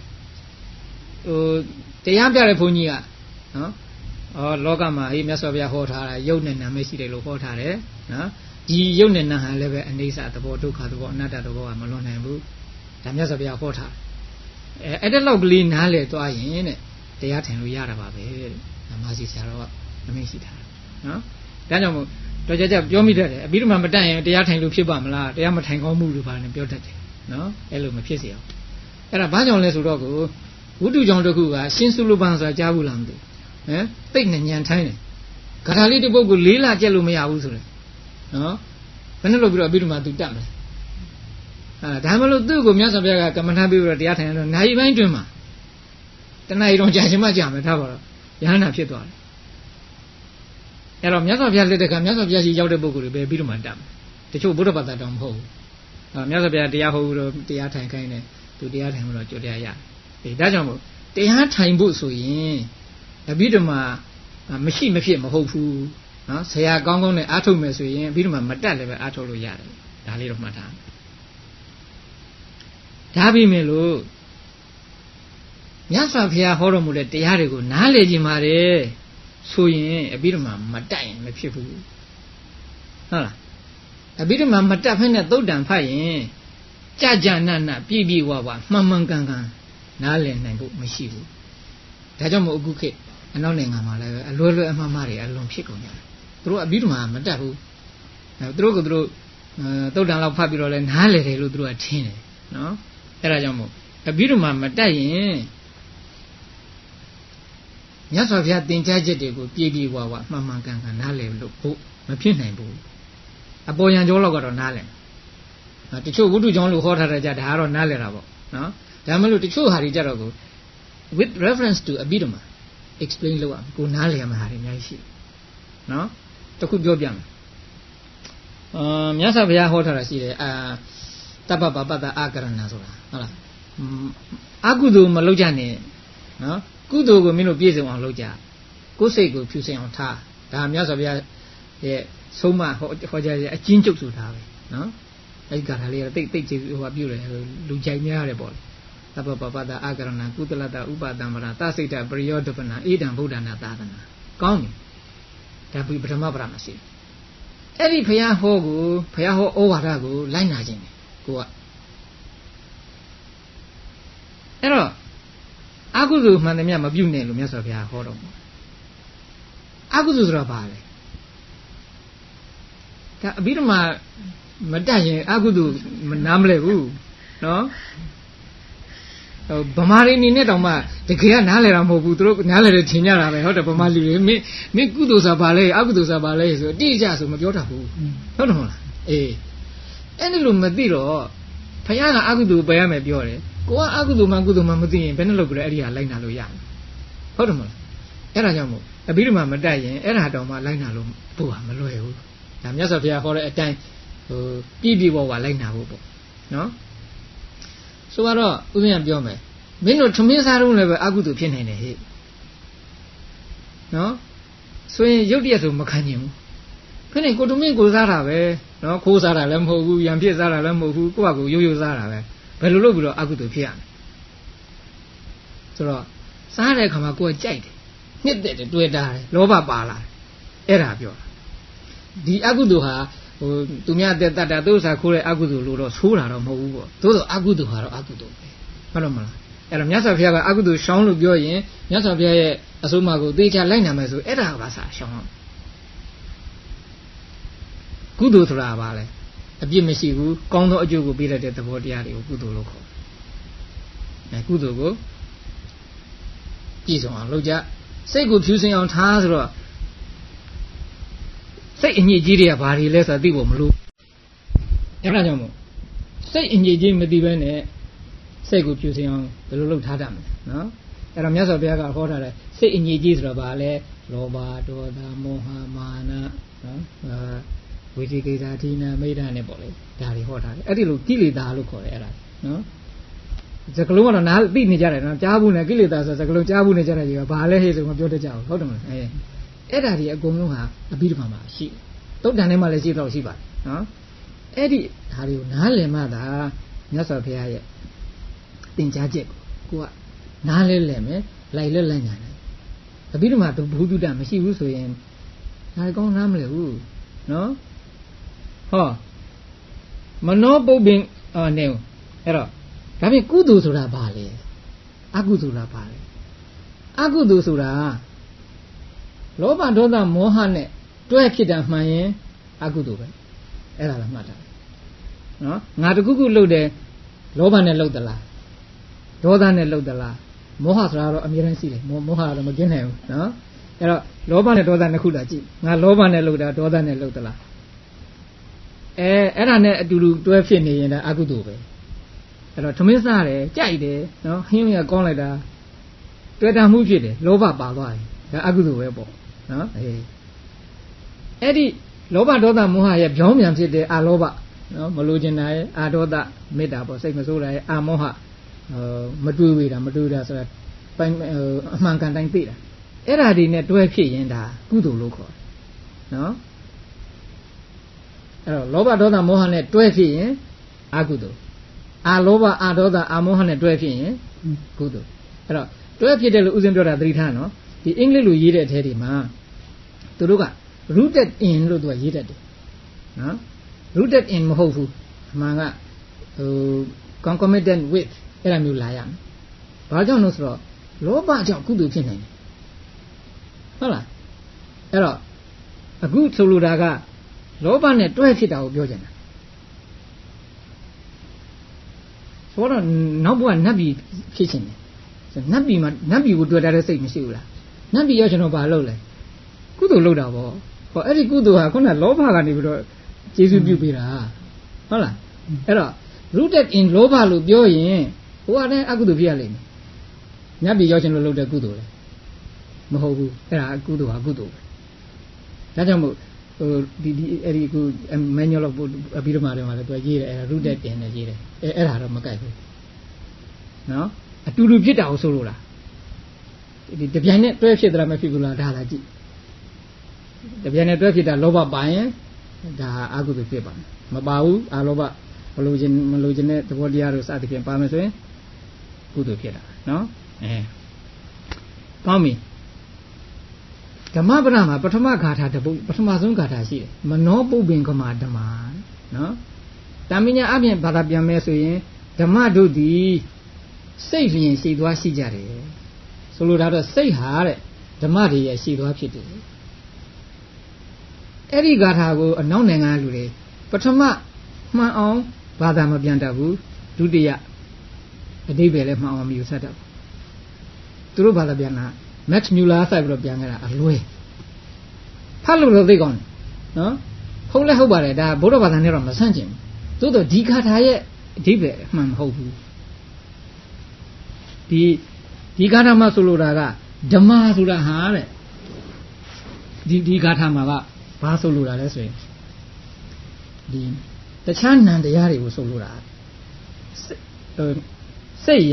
တရားပြတဲ့ဘုန်းကြီးကနော်လောကမှာမြတ်စွာဘုရားဟောထားတာယုတ်နဲ့နာမရှိတယ်လို့ဟောထားတယ်နော်ဒီယုတ်နဲ့နာဟာလည်းပဲအနေဆာသဘောဒုက္ခသဘောအနတ္တသဘောကမလွန်နိုင်ဘူးဒါမြတ်စွာဘုရားဟောထားအဲ့ဒါလောက်ကလေးနားလည်သွားရင်တဲ့တရားထင်လို့ရတာပါပဲတဲ့မာစီဆရာတော်ကအမိန့်ရှိထားတယ်နော်ဒါကြောင့်မို့တော်ကြပြောမိတတ်တယ်အပြီးတော့မှမတတ်ရင်တရားထိုင်လို့ဖြစ်ပါမလားတရားမထိုင်ကောင်းမှုလို့ပါနဲ့ပြောတတ်တယ်နော်အဲ့လိုမဖြစ်စေအောင်အဲ့ဒါဘာကြောင့်လဲဆိုတော့ကိုဝိတုကြောင့်တစ်ခုကရှင်းစုလို့ပန်းဆိုတာကြားဘူးလားမသိဘူးတိတ်နဲ့ညံထိုင်းတယ်ဂါထာလေးတစ်ပုဒ်ကို4လကျက်လို့မရဘူးဆိုတယ်နော်ဘယ်နဲ့လို့ပြီးတော့အပြီးတော့မှသူတတ်မလဲဒါမှမဟုတ်သူ့ကိုမြတ်စွာဘုရားကကမ္မထာပြီးတော့တရားထိုင်ရတော့နိုင်ပိုင်းတွင်မှာတဏှာရီတော့ကြာချင်မှကြာမယ်ထားပါတော့ယဟန္တာဖြစ်သွားတယ်အဲ့တော့မြတ်စွာဘုရားလက်ထက်ကမြတ်စွာဘုရားရှိရောက်တဲ့ပုဂ္ဂိုလ်တွေပဲပြီးတော့မှတတ်မယ်တချို့ဗုဒ္ဓဘာသာတောင်မဟုတ်ဘူးမြတ်စွာဘုရားတရားဟောလို့တရားထိုင်ခိုင်းတယ်သူတရားထိုင်လို့ကြိုတရားရတယ်ဒါကြောင့်မို့တရားထိုင်ဖို့ဆိုရင်အဘိဓမ္မာမရှိမဖြစ်မဟုတ်ဘူးနော်ဆရာကောင်းကောင်းနဲ့အားထုတ်မယ်ဆိုရင်အဘိဓမ္မာမတတ်လည်းပဲအားထုတ်လို့ရတယ်ဒါလေးတော့မှတ်ထားဒါပြီးမယ်လို့မြတ်စွာဘုရားဟောတော်မူတဲ့တရားတွေကိုနားလည်ကြပါတယ်ဆိုရင်အဘိဓမ္မာမတတ်ရင်မဖြစ်ဘူးဟုတ်လားအဘိဓမ္မာမတတ်ဖက်နဲ့သုတ်တံဖတ်ရင်ကြနာနာပြည့်ပြည့်ဝဝမှန်မှန်ကန်ကန်နားလည်နိုင်ဖို့မရှိဘူးဒါကြောင့်မို့အခုခေတ်အနောက်နိုင်ငံမှာလည်းအလွယ်လွယ်အမှားမှားတွေအလွန်ဖြစ်ကုန်ကြတယ်သူတို့အဘိဓမ္မာမတတ်ဘူးသူတို့ကသူတို့သုတ်တံလောက်ဖတ်ပြီးတော့လဲနားလည်တယ်လို့သူတို့ကထင်တယ်နော်အဲ့ဒါကြောင့်မို့အဘိဓမ္မာမတတ်ရင်မြတ်စွာဘုရားသင်ကြားချက်တွေကိုပြည့်ပြည့်ဝဝမှန်မှန်ကန်ကန်နားလည်လို့ဖို့မဖြစ်နိုင်ဘူးအပေါ်ယံကျော်လောက်ကတော့နားလည်တချို့ဝိတုကျောင်းလို့ဟောထားတဲ့ကြဒါကတော့နားလည်တာပေါ့နော်ဒါမှမဟုတ်တချို့ဟာတွေကြတော့ကို with reference to အဘိဓမ္မာ explain လုပ်အောင်ကိုနားလည်ရမှာဟာတွေအများကြီးရှိတယ်နော်တခုပြောပြမယ်မြတ်စွာဘုရားဟောထားတာရှိတယ်တပ္ပပပတ္တအာကရဏဆိုတာဟုတ်လားအကုသိုလ်မလုပ်ကြနဲ့နော်ကုသိုလ်ကိုမင်းတို့ပြည့်စုံအောင်လုပ်ကြကိုယ်စိတ်ကိုဖြူစင်အောင်ထားဒါမြတ်စွာဘုရားရဲ့ဆုံးမဟောကြားရဲ့အကျဉ်းချုပ်ဆိုတာပဲနော်အဲ့ဒီကထာလေးကတိတ်ကျေဟိုပြုတယ်လူကြိုက်များရတယ်ပေါ့တပ္ပပပတ္တအာကရဏကုသလတ္တဥပတံပရသစိတ်တပရိယောဒပနာဣဒံဗုဒ္ဓနာသာသနာကောင်းပြီဒါပြီးပထမပရမရှိအဲ့ဒီဘုရားဟောဩဝါဒကိုလိုက်နာခြင်းကိုကအဲ့တော့အကုသိုလ်မှန်တယ်မြတ်မပြုတ်နဲ့လို့မြတ်စွာဘုရားဟောတော်မူအကုသိုလ်ဆိုတာဘာလဲဒါအဘိဓမ္မာမတတ်ရင်အကုသိုလ်နားမလဲဘူးနော်ဗမာတွေအနေနဲ့တောင်မှတကယ်ကနားလဲတာမဟုတ်ဘူးသူတို့နားလဲတယ်ထင်ကြတာပဲဟုတ်တယ်ဗမာလူတွေမင်းကုသိုလ်ဆိုတာဘာလဲအကုသိုလ်ဆိုတာဘာလဲဆိုတိကျဆိုမပြောတတ်ဘူးဟုတ်တယ်မဟုတ်လားအေးအဲ့ဒီလိုမသိတော့ဘုရားကအကုသိုလ်ပယ်ရမယ်ပြောတယ်ကိုကအကုသိုလ်မှကုသိုလ်မှမသိရင်ဘယ်နဲ့လုပ်ကြလဲအဲ့ဒီဟာလိုက်နာလို့ရတယ်ဟုတ်တယ်မဟုတ်လားအဲ့ဒါကြောင့်မို့အဘိဓမ္မာမတတ်ရင်အဲ့ဒါတောင်မှလိုက်နာလို့ပို့ဟာမလွယ်ဘူးဒါမြတ်စွာဘုရားဟောတဲ့အတိုင်းပြည့်ပြည့်ဝဝလိုက်နာဖို့ပေါ့နော်ဆိုတော့ဥစဉ်ပြောမယ်မင်းတို့ထမင်းစားတော့လည်းပဲအကုသိုလ်ဖြစ်နေတယ်ဟဲ့နော်ဆိုရင်ရုပ်တရက်ဆိုမခံကျင်ဘူးခဏကိုထမင်းကိုစားတာပဲနော်ခိုးစားတာလည်းမဟုတ်ဘူးရံဖြစ်စားတာလည်းမဟုတ်ဘူးကိုယ့်ဟာကိုရိုးရိုးစားတာပဲဘယ်လိုလုပ်ပြီးတော့အကုသိုလ်ဖြစ်ရမလဲဆိုတော့စားတဲ့ခါမှာကိုယ်ကကြိုက်တယ်နှစ်သက်တယ်တွေ့တာတယ်လောဘပါလာတယ်အဲ့ဒါပြောတာဒီအကုသိုလ်ဟာဟိုသူများတက်တတ်တာသူ့ဥစ္စာခိုးတဲ့အကုသိုလ်လို့တော့ဆိုးတာတော့မဟုတ်ဘူးပေါ့သို့တော့အကုသိုလ်ဟာတော့အကုသိုလ်ပဲဟုတ်တယ်မလားအဲ့တော့မြတ်စွာဘုရားကအကုသိုလ်ရှောင်းလို့ပြောရင်မြတ်စွာဘုရားရဲ့အဆုံးအမကိုသေချာလိုက်နာမယ်ဆိုအဲ့ဒါကပါစားရှောင်းကုသိုလ်ဆိုတာပါလေအပြစ်မရှိဘူးကောင်းသောအကျိုးကိုပေးတတ်တဲ့သဘောတရားတွေကိုကုသိုလ်လို့ခေါ်တယ်ကုသိုလ်ကိုပြည့်စုံအောင်လုပ်ကြစိတ်ကိုဖြူစင်အောင်ထားဆိုတော့စိတ်အညစ်အကြေးတွေကဘာတွေလဲဆိုတာသိဖို့မလို့အဲ့ဒါကြောင့်မို့စိတ်အညစ်အကြေးမသိဘဲနဲ့စိတ်ကိုဖြူစင်အောင်ဘယ်လိုလုပ်ထားတတ်မလဲနော်အဲ့တော့မြတ်စွာဘုရားကဟောထားတယ်စိတ်အညစ်အကြေးဆိုတာဘာလဲလောဘဒေါသမောဟမာနနော်ဝိသိကိစ္စဒိနာမိဒ္ဒနဲ့ပေါ့လေဒါတွေဟောထားတယ်အဲ့ဒီလိုကိလေသာလို့ခေါ်တယ်အဲ့ဒါနော်စကလုံးကတော့နားသိနေကြတယ်နော်ကြားဘူးနဲ့ကိလေသာဆိုစကလုံးကြားဘူးနေကြတဲ့ကြီးကဘာလဲဟဲ့ဆိုမပြောတတ်ကြဘူးဟုတ်တယ်မလားအဲ့ဒါတွေအကုန်လုံးဟာအဘိဓမ္မာမှာရှိတုတ်တန်ထဲမှာလည်းရှိတော့ရှိပါတယ်နော်အဲ့ဒီဒါတွေကိုနားလည်မှသာမြတ်စွာဘုရားရဲ့သင်ကြားချက်ကိုကနားလဲလဲမယ်လိုက်လဲလိုက်ညာတယ်အဘိဓမ္မာဘုဒ္ဓတမရှိဘူးဆိုရင်ဒါကောင်းနားမလဲဘူးနော်ဟောမနောပုပ္ပင်နေအဲ့တော့ဒါဖြင့်ကုသိုလ်ဆိုတာဘာလဲအကုသိုလ်ဆိုတာဘာလဲအကုသိုလ်ဆိုတာလောဘဒေါသမောဟနဲ့တွဲဖြစ်တာမှန်ရင်အကုသိုလ်ပဲအဲ့ဒါလည်းမှတ်ထားနော်ငါတခုခုလုပ်တယ်လောဘနဲ့လုပ်သလားဒေါသနဲ့လုပ်သလားမောဟဆိုတာတော့အမြဲတမ်းရှိတယ်မောဟကတော့မကင်းနိုင်ဘူးနော်အဲ့တော့လောဘနဲ့ဒေါသနှစ်ခုတာကြည့်ငါလောဘနဲ့လုပ်တာဒေါသနဲ့လုပ်သလားအဲ့ဒါနဲ့အတူတူတွဲဖြစ်နေရင်ဒါအကုသိုလ်ပဲအဲ့တော့ထမင်းစားတယ်ကြိုက်တယ်နော်ဟင်းရကောင်းလိုက်တာတွေ့တာမှုဖြစ်တယ်လောဘပါသွားတယ်ဒါအကုသိုလ်ပဲပေါ့နော်အဲ့ဒီလောဘဒေါသမောဟရဲ့ပြောင်းပြန်ဖြစ်တဲ့အာလောဘနော်မလိုချင်တာရဲ့အာဒေါသမေတ္တာပေါ့စိတ်မဆိုးတာရဲ့အာမောဟမတွေးဝေတာဆိုတာပိုင်းအမှန်ကန်တိုင်းသိတာအဲ့ဒါတွေနဲ့တွဲဖြစ်ရင်ဒါကုသိုလ်လို့ခေါ်တယ်နော်အဲ့တော့လောဘဒေါသမောဟနဲ့တွဲဖြစ်ရင်အကုသိုလ်အာလောဘအာဒေါသအာမောဟနဲ့တွဲဖြစ်ရင်ကုသိုလ်အဲ့တော့တွဲဖြစ်တယ်လို့ဥစဉ်ပြောတာသတိထားနော်ဒီအင်္ဂလိပ်လိုရေးတဲ့အထဲဒီမှာသူတို့က rooted in လို့သူကရေးတတ်တယ်နော် rooted in မဟုတ်ဘူးအမှန်ကconcomitant with အဲ့လိုမျိုးလာရမယ်ဘာကြောင့်လို့ဆိုတော့လောဘကြောင့်ကုသိုလ်ဖြစ်နိုင်တယ်ဟုတ်လားအဲ့တော့အခုဆိုလိုတာကလောဘနဲ့တွဲဖြစ်တာကိုပြောချင်တာဆိုတော့နောက်ဘဝနတ်ပြည်ဖြစ်ရှင်တယ်နတ်ပြည်မှာနတ်ပြည်ကိုတွေ့တဲ့စိတ်မရှိဘူးလားနတ်ပြည်ရောက်ကျွန်တော်ဘာလုပ်လဲကုသိုလ်လုပ်တာပေါ့ဟောအဲ့ဒီကုသိုလ်ဟာခုနလောဘကနေပြီးတော့ကျေစုပြုပေးတာဟုတ်လားအဲ့တော့ rooted in လောဘလို့ပြောရင်ဟိုကလည်းအကုသိုလ်ဖြစ်ရလိမ့်မယ်နတ်ပြည်ရောက်ကျွန်တော်လုပ်တဲ့ကုသိုလ်လေမဟုတ်ဘူးအဲ့ဒါကုသိုလ်ဟာကုသိုလ်ပဲဒါကြောင့်မို့ဟိုဒီအဲ့ဒီခု manual of အပြီးတော့မှလည်းသူရေးတယ်အဲ့ဒါ rooted in နဲ့ရေးတယ်အဲ့ဒါတော့မကိုက်ဘူးနော်အတူတူဖြစ်တာကိုဆိုလို့လားဒီတပြိုင်နဲ့တွဲဖြစ်သလားမဖြစ်ဘူးလားဒါလာကြည့်တပြိုင်နဲ့တွဲဖြစ်တာလောဘပါရင်ဒါအကုသိုလ်ဖြစ်ပါမယ်မပါဘူးအာလောဘမလိုချင်တဲ့သဘောတရားတို့စသဖြင့်ပါမယ်ဆိုရင်ကုသိုလ်ဖြစ်တာနော်ကောင်းပြီဓမ္မပဒမှာပထမဂါထာတစ်ပုဒ်ပထမဆုံးဂါထာရှိတယ်မနောပုပ္ပင်ကမာဓမ္မနော်တာမညာအပြင်ဘာသာပြန်မယ်ဆိုရင်ဓမ္မတို့သည်စိတ်လျင်ရှိသွားရှိကြတယ်ဆိုလိုတာတော့စိတ်ဟာတဲ့ဓမ္မတွေရဲ့ရှိသွားဖြစ်တယ်အဲ့ဒီဂါထာကိုအနောက်နိုင်ငံလူတွေပထမမှန်အောင်ဘာသာမပြန်တတ်ဘူးဒုတိယအဓိပ္ပာယ်လည်းမှန်အောင်မယူဆတတ်ဘူးသူတို့ဘာသာပြန်တာMax Muller စိုက်ပြီးတော့ပြန်ခဲ့တာအလွဲဖတ်လို့သိကောင်းတယ်နော်ဟုတ်လဲဟုတ်ပါတယ်ဒါဘုရားဘာသာနဲ့တော့မဆန့်ကျင်ဘူးသို့တော့ဒီဂါထာရဲ့အဓိပ္ပာယ်မှန်မဟုတ်ဘူးဒီဂါထာမှာဆိုလိုတာကဓမ္မဆိုတာဟာတဲ့ဒီဂါထာမှာကဘာဆိုလိုတာလဲဆိုရင်ဒီတခြားနံတရားတွေကိုဆိုလိုတာစိတ်ရ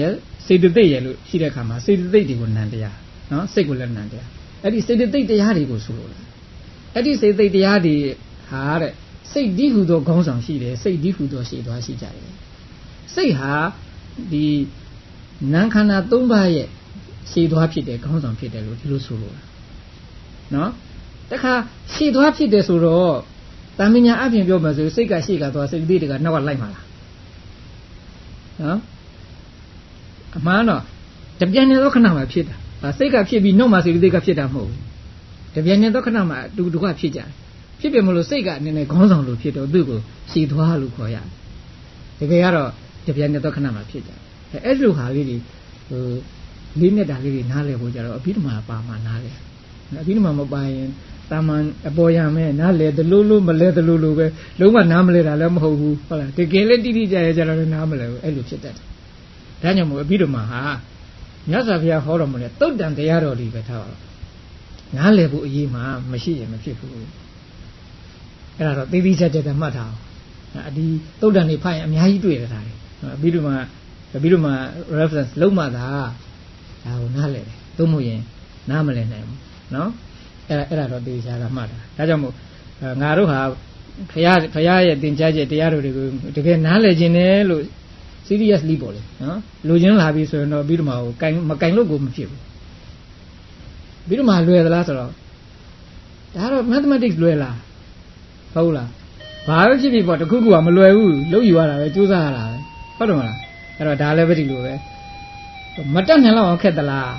စေတသိက်ရဲ့လို့ရှိတဲ့အခါမှာစေတသိက်တွေကိုနံတရားနော်စိတ်ကိုလည်းနံတရားအဲ့ဒီစေတသိက်တရားတွေကိုဆိုလို့လားအဲ့ဒီစေတသိက်တရားတွေဟာတဲ့စိတ်ဒီဟုသောခေါင်းဆောင်ရှိတယ်စိတ်ဒီဟုသောရှေ့သွားရှိကြတယ်စိတ်ဟာဒီနာမ်ခန္ဓာ၃ပါးရဲ့ရှေ့သွားဖြစ်တယ်ခေါင်းဆောင်ဖြစ်တယ်လို့ဒီလိုဆိုလို့နော်တခါရှေ့သွားဖြစ်တယ်ဆိုတော့တာမညာအပြင်ပြောမှဆိုစိတ်ကရှေ့ကသွားစိတ်သေးတွေကနောက်ကလိုက်မှာလားနော်အမှန်တော့တပြိုင်တည်းသောခဏမှာဖြစ်တာစိတ်ကဖြစ်ပြီးနောက်မှစိတ်သေးကဖြစ်တာမဟုတ်ဘူးတပြိုင်တည်းသောခဏမှာတူတူကဖြစ်ကြတယ်ဖြစ်ပြမလို့စိတ်ကအနေနဲ့ခေါင်းဆောင်လို့ဖြစ်တော့သူ့ကိုရှည်သွားလို့ခေါ်ရတယ်တကယ်ကတော့တပြိုင်တည်းသောခဏမှာဖြစ်ကြတယ်အဲ့လိုဟာလေးတွေလေးနဲ့တာလေးတွေနားလည်ဖို့ကြတော့အဘိဓမ္မာပါမှနားလည်အဘိဓမ္မာမပါရင်တာမန်အပေါ်ရမယ်နားလည်တလို့လို့မလဲတလို့လို့ပဲလုံးဝနားမလဲတာလည်းမဟုတ်ဘူးဟုတ်လားတကယ်လည်းတိတိကျကျကြတော့နားမလဲဘူးအဲ့လိုဖြစ်တတ်တယ်ဒါကြောင့်မို့အဘိဓမ္မာဟာမြတ်စွာဘုရားဟောတော်မူတဲ့သုတ်တန်တရားတော်တွေပဲထားပါတော့နားလည်ဖို့အရေးမှမရှိရင်မဖြစ်ဘူးအဲ့ဒါတော့သေသေးချာချာမှတ်ထားအောင်ဒီသုတ်တန်တွေဖတ်ရင်အများကြီးတွေ့ရတာအဘိဓမ္မာ reference လုံးမှသာဒါကိုနားလည်တယ်သို့မဟုတ်ရင်နားမလည်နိုင်ဘူးနော်အဲ့ဒါတော့သေချာတာမှတ်တာဒါကြောင့်မို့ငါတို့ဟာဘုရားရဲ့သင်ကြားချက်တရားတော်တွေကိုတကယ်နားလည်ခြင်းနဲ့လို့ seriously ပေါ့လေနော်လူချင်းလာပြီဆိုရင်တော့အဘိဓမ္မာကိုမကင်လို့ကိုမဖြစ်ဘူးအဘိဓမ္မာလွယ်သလားဆိုတော့ဒါတော့ mathematics လွယ်လားဟုတ်လားဘာပဲဖြစ်ဖြစ်ပေါ့တခုခုကမလွယ်ဘူးလုပ်ယူရတာပဲကြိုးစားရတာပဲဟုတ်တယ်မလားအဲ့တော့ဒါလည်းပဲဒီလိုပဲမတက်နိုင်လောက်အောင်ခက်သလား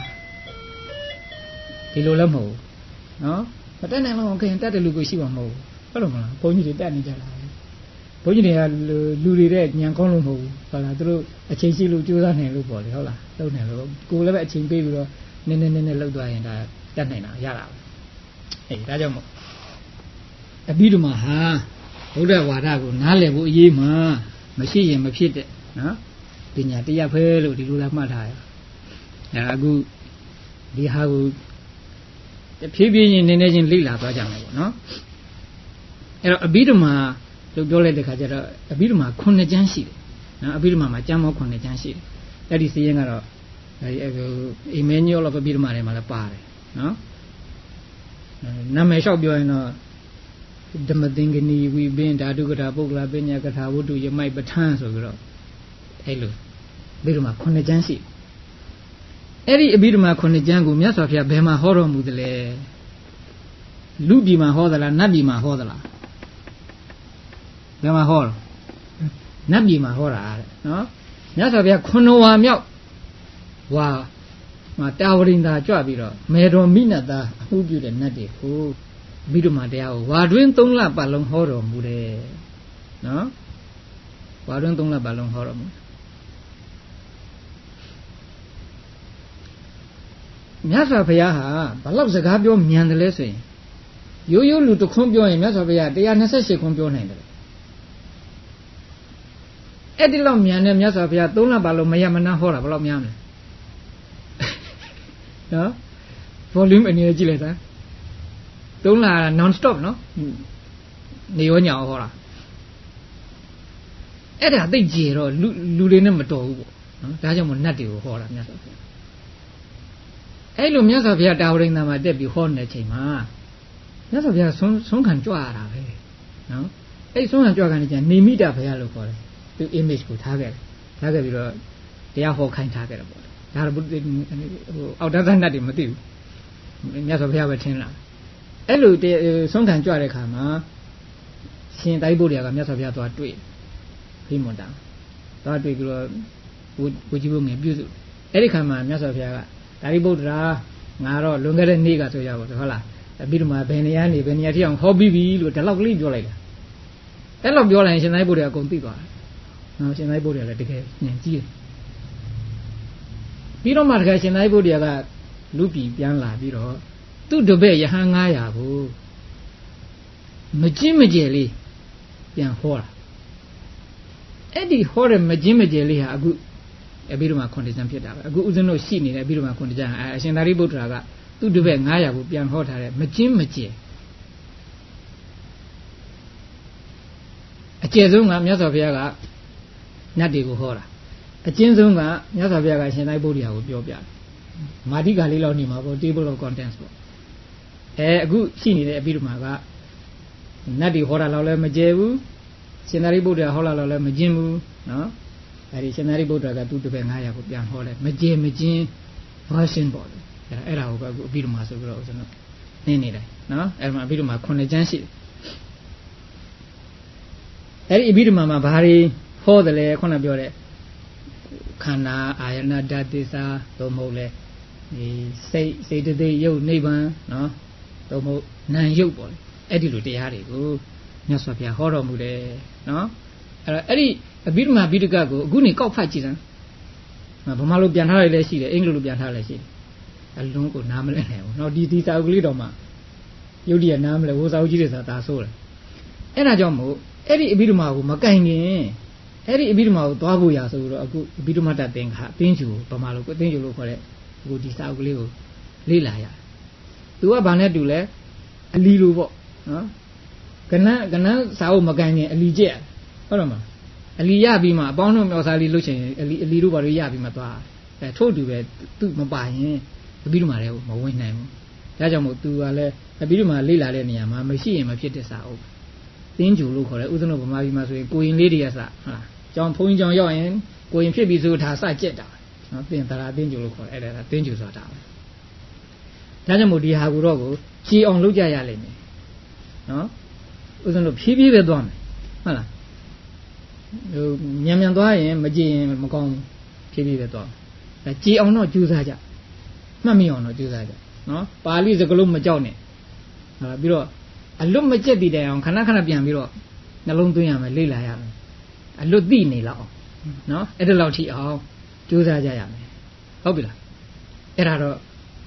ဒီလိုလည်းမဟုတ်ဘူးနော်မတက်နိုင်လောက်အောင်ခက်ရင်တက်တယ်လူကိုရှိမှာမဟုတ်ဘူးဟုတ်တယ်မလားဘုန်းကြီးတွေတက်နေကြလားဘုန်းကြီးတွေကလူတွေတဲ့ညံကောင်းလို့မဟုတ်ဘူးဟုတ်လားသူတို့အချိန်ရှိလို့ကြိုးစားနေလို့ပေါ့လေဟုတ်လားလုပ်နေလို့ကိုယ်လည်းပဲအချိန်ပေးပြီးတော့နည်းနည်းလုပ်သွားရင်ဒါတက်နိုင်တာရတာပဲအေးဒါကြောင့်မို့အဘိဓမ္မာဟာဘုရားဝါဒကိုနားလည်ဖို့အရေးမှမရှိရင်မဖြစ်တဲ့နော်ပညာတရားပဲလို့ဒီလိုလားမှတ်ထားရအခုဒီဟာကိုဖြည်းဖြည်းချင်းနည်းနည်းချင်းလေ့လာသွားကြမှာပေါ့နော်အဲ့တော့အဘိဓမ္မာလို့ပြောလိုက်တဲ့ခါကျတော့အဘိဓမ္မာ9ကျမ်းရှိတယ်နော်အဘိဓမ္မာမှာကျမ်းပေါင်း9ကျမ်းရှိတယ်အဲ့ဒီစည်းရင်ကတော့အမေညောလို့အဘိဓမ္မာထဲမှာလည်းပါတယ်နော်နာမည်လျှောက်ပြောရင်တော့ဓမ္မသင်္ကနီဝိပင်းဓာတုကထာပုဂ္ဂလာပညာကထာဝတ္ထုယမိုက်ပဋ္ဌာန်းဆိုပြီးတော့အဲ့လိုအဘိဓမ္မာ9ကျမ်းရှိအဲ့ဒီအဘိဓမ္မာ9ကျမ်းကိုမြတ်စွာဘုရားဘယ်မှာဟောတော်မူသလဲလူပြည်မှာဟောသလားနတ်ပြည်မှာဟောသလားဘယ်မှာဟောတော့နတ်ပြည်မှာဟောတာတဲ့နော်မြတ်စွာဘုရား9ဝါမြောက်ဝါမှာတာဝရိန္ဒာကြွပြီးတော့မေတော်မိနတ်သားအမှုပြုတဲ့နတ်တွေကိုအဘိဓမ္မာတရားကိုဝါတွင်3လပတ်လုံးဟောတော်မူတယ်နော်ဝါတွင်3လပတ်လုံးဟောတော်မူမြတ်စွာဘုရားဟာဘလောက်စကားပြောမြန်တယ်လဲဆိုရင်ရိုးရိုးလူတစ်ခွန်းပြောရင်မြတ်စွာဘုရား128ခွန်းပြောနိုင်တယ်အဲ့ဒီလောက်မြန်တဲ့မြတ်စွာဘုရား3လပတ်လုံးမရမနာဟောတာဘလောက်များမလဲနော် volume အနေနဲ့ကြည့်လိုက်တာ3လ non stop နော်နေရောညောဟောတာအဲ့ဒါသိကြတော့လူတွေနဲ့မတော်ဘူးပေါ့နော်ဒါကြောင့်မို့နတ်တွေကိုဟောတာမြတ်စွာဘုရားအဲ့လိုမြတ်စွာဘုရားတာဝရိန္ဒာမှာတက်ပြီးဟောနေတဲ့အချိန်မှာမြတ်စွာဘုရားဆုံးခံကြွရတာပဲနော်အဲ့ဆုံးခံကြွခံနေကြနေမိတာဘုရားလို့ခေါ်တယ်သူ image ကိုထားခဲ့ပြီးတော့တရားဟောခိုင်းထားခဲ့တယ်ပေါ့ဒါတော့အောက်တန်းတတ်တွေမသိဘူးမြတ်စွာဘုရားပဲထင်လာအဲ့လိုဆုံးခံကြွတဲ့ခါမှာရှင်တိုက်ဖို့တွေကမြတ်စွာဘုရားသွားတွေ့ဖိမွန်တာသွားတွေ့ပြီးတော့ဝကြီးဘုံငယ်ပြုစုအဲ့ဒီခါမှာမြတ်စွာဘုရားကဒါရိပုတ္တရာငါတော့လွန်ခဲ့တဲ့နေ့ကဆိုကြပါတော့ဟုတ်လားအဘိဓမ္မာဘယ်နေရာနေဘယ်နေရာထိအောင်ဟောပြီးပြီလို့ဒီလောက်ကလေးပြောလိုက်တာအဲ့လောက်ပြောလိုက်ရင်ရှင်သာရိပုတ္တရာအကုန်သိသွားတယ်နော်ရှင်သာရိပုတ္တရာလည်းတကယ်ဉာဏ်ကြီးတယ်ပြီးတော့မှတကယ်ရှင်သာရိပုတ္တရာကလူပြည်ပြန်လာပြီးတော့သူ့တပည့်ယဟန်900ကိုမကျင်းမကျယ်လေးပြန်ဟောတာအဲ့ဒီဟောတဲ့မကျင်းမကျယ်လေးဟာအခုအဘိဓမ္မာ9ကျမ်းဖြစ်တာပဲအခုဦးဇင်းတို့ရှိနေတဲ့အဘိဓမ္မာ9ကျမ်းအရှင်သာရိပုတ္တရာကသူ့တပည့်900ကိုပြန်ဟောထားတဲ့မကျင်းမကျယ်အကျယ်ဆုံးကမြတ်စွာဘုရားကနတ်တွေကိုဟောတာအအကျဉ်းဆုံးကမြတ်စွာဘုရားကရှင်သာရိပုတ္တရာကိုပြောပြတယ်မာတိကလေးလောက်နေမှာပေါ့ table of contents ပေါ့အခုရှိနေတဲ့အပိဓမ္မာကနတ်တွေဟောတာလောက်လည်းမကျဲဘူးရှင်သာရိပုတ္တရာဟောလာလောက်လည်းမကျင်းဘူးနော်အဲဒီရှင်သာရိပုတ္တရာကသူ့တပည့်900ကိုပြန်ဟောတယ်မကျဲမကျင်း version ပေါ့လေအဲ့ဒါကိုအခုအပိဓမ္မာဆိုပြီးတော့ဦးဇင်းတို့နင်းနေတယ်နော်အဲ့မှာအပိဓမ္မာ9ကျမ်းရှိတယ်အဲ့ဒီအပိဓမ္မာမှာဘာတွေဟောတယ်လဲခုနပြောတဲ့ခန္ဓာအာယနာဓာတ်သစ္စာသို့မဟုတ်လဲဒီစိတ်တသိရုပ်နိဗ္ဗာန်နော်သို့မဟုတ်နာမ်ရုပ်ပေါ့လေအဲ့ဒီလိုတရားတွေကိုမြတ်စွာဘုရားဟောတော်မူတယ်နော်အဲ့ဒီအဘိဓမ္မာဘိဓကကိုအခုနေကောက်ဖတ်ကြည့်စမ်းဗမာလိုပြန်ထားရလည်းရှိတယ်အင်္ဂလိပ်လိုပြန်ထားလည်းရှိတယ်အလုံးကိုနားမလဲနိုင်ဘူးနော်ဒီစာအုပ်ကလေးတော့မှယုတ်တရနားမလဲဝိုးစာအုပ်ကြီးတွေဆိုတာဒါဆိုးတယ်အဲ့ဒါကြောင့်မို့အဲ့ဒီအဘိဓမ္မာကိုမကင်ခင်အဲ့ဒီအဘိဓမ္မာကိုသွားဖို့ရဆိုပြီးတော့အခုအဘိဓမ္မာတသင်္ခါအသင်းကျူဗမာလိုကိုအသင်းကျူလို့ခေါ်တဲ့အခုဒီစာအုပ်ကလေးကိုလေ့လာရသူကဘာနဲ့တူလဲအလီလိုပေါ့နော်ကနန်းစာအုပ်မကင်ခင်အလီကျက်ဟုတ်တယ်မလားအလီရပြီးမှအပေါင်းတို့မြောက်စားလီလုတ်ချင်အလီတို့ဘာလို့ရပြီးမှသွားထို့တူပဲသူမပါရင်အဘိဓမ္မာတွေကိုမဝင်နိုင်ဘူးဒါကြောင့်မို့သူကလည်းအဘိဓမ္မာလေ့လာတဲ့နေရာမှာမရှိရင်မဖြစ်တဲ့စာအုပ်သင်္ကြူလို့ခေါ်တယ်ဥဒ္ဒနဗမာပြည်မှာဆိုရင်ကိုရင်လေးတွေကစဟုတ်လားကျောင်းဘုန်းကြီးကျောင်းရောက်ရင်ကိုရင်ဖြစ်ပြီးဆိုတာစကြက်တာနော်သင်္သင်္ကြူလို့ခေါ်တယ်အဲ့ဒါသင်္ကြူဆိုတာပဲဒါကြောင့်မို့ဒီဟာကိုတော့ကိုကြည်အောင်လုပ်ကြရလိမ့်မယ်နော်ဥဒ္ဒနဖြည်းဖြည်းပဲသွားမယ်ဟုတ်လားမြန်သွားရင်မကြည်ရင်မကောင်းဘူးဖြည်းဖြည်းပဲသွားဒါကြည်အောင်တော့ကြိုးစားကြမှတ်မိအောင်တော့ကြိုးစားကြနော်ပါဠိစကားလုံးမကြောက်နဲ့ဟာပြီးတော့အလွတ်မကျက်တည်တယ်အောင်ခဏခဏပြန်ပြီးတော့နှလုံးသွင်းရမယ်လေ့လာရမယ်အလွတ်သိနေလောက်အောင်နော်အဲ့ဒါလောက်ထိအောင်ကြိုးစားကြရမယ်ဟုတ်ပြီလားအဲ့ဒါတော့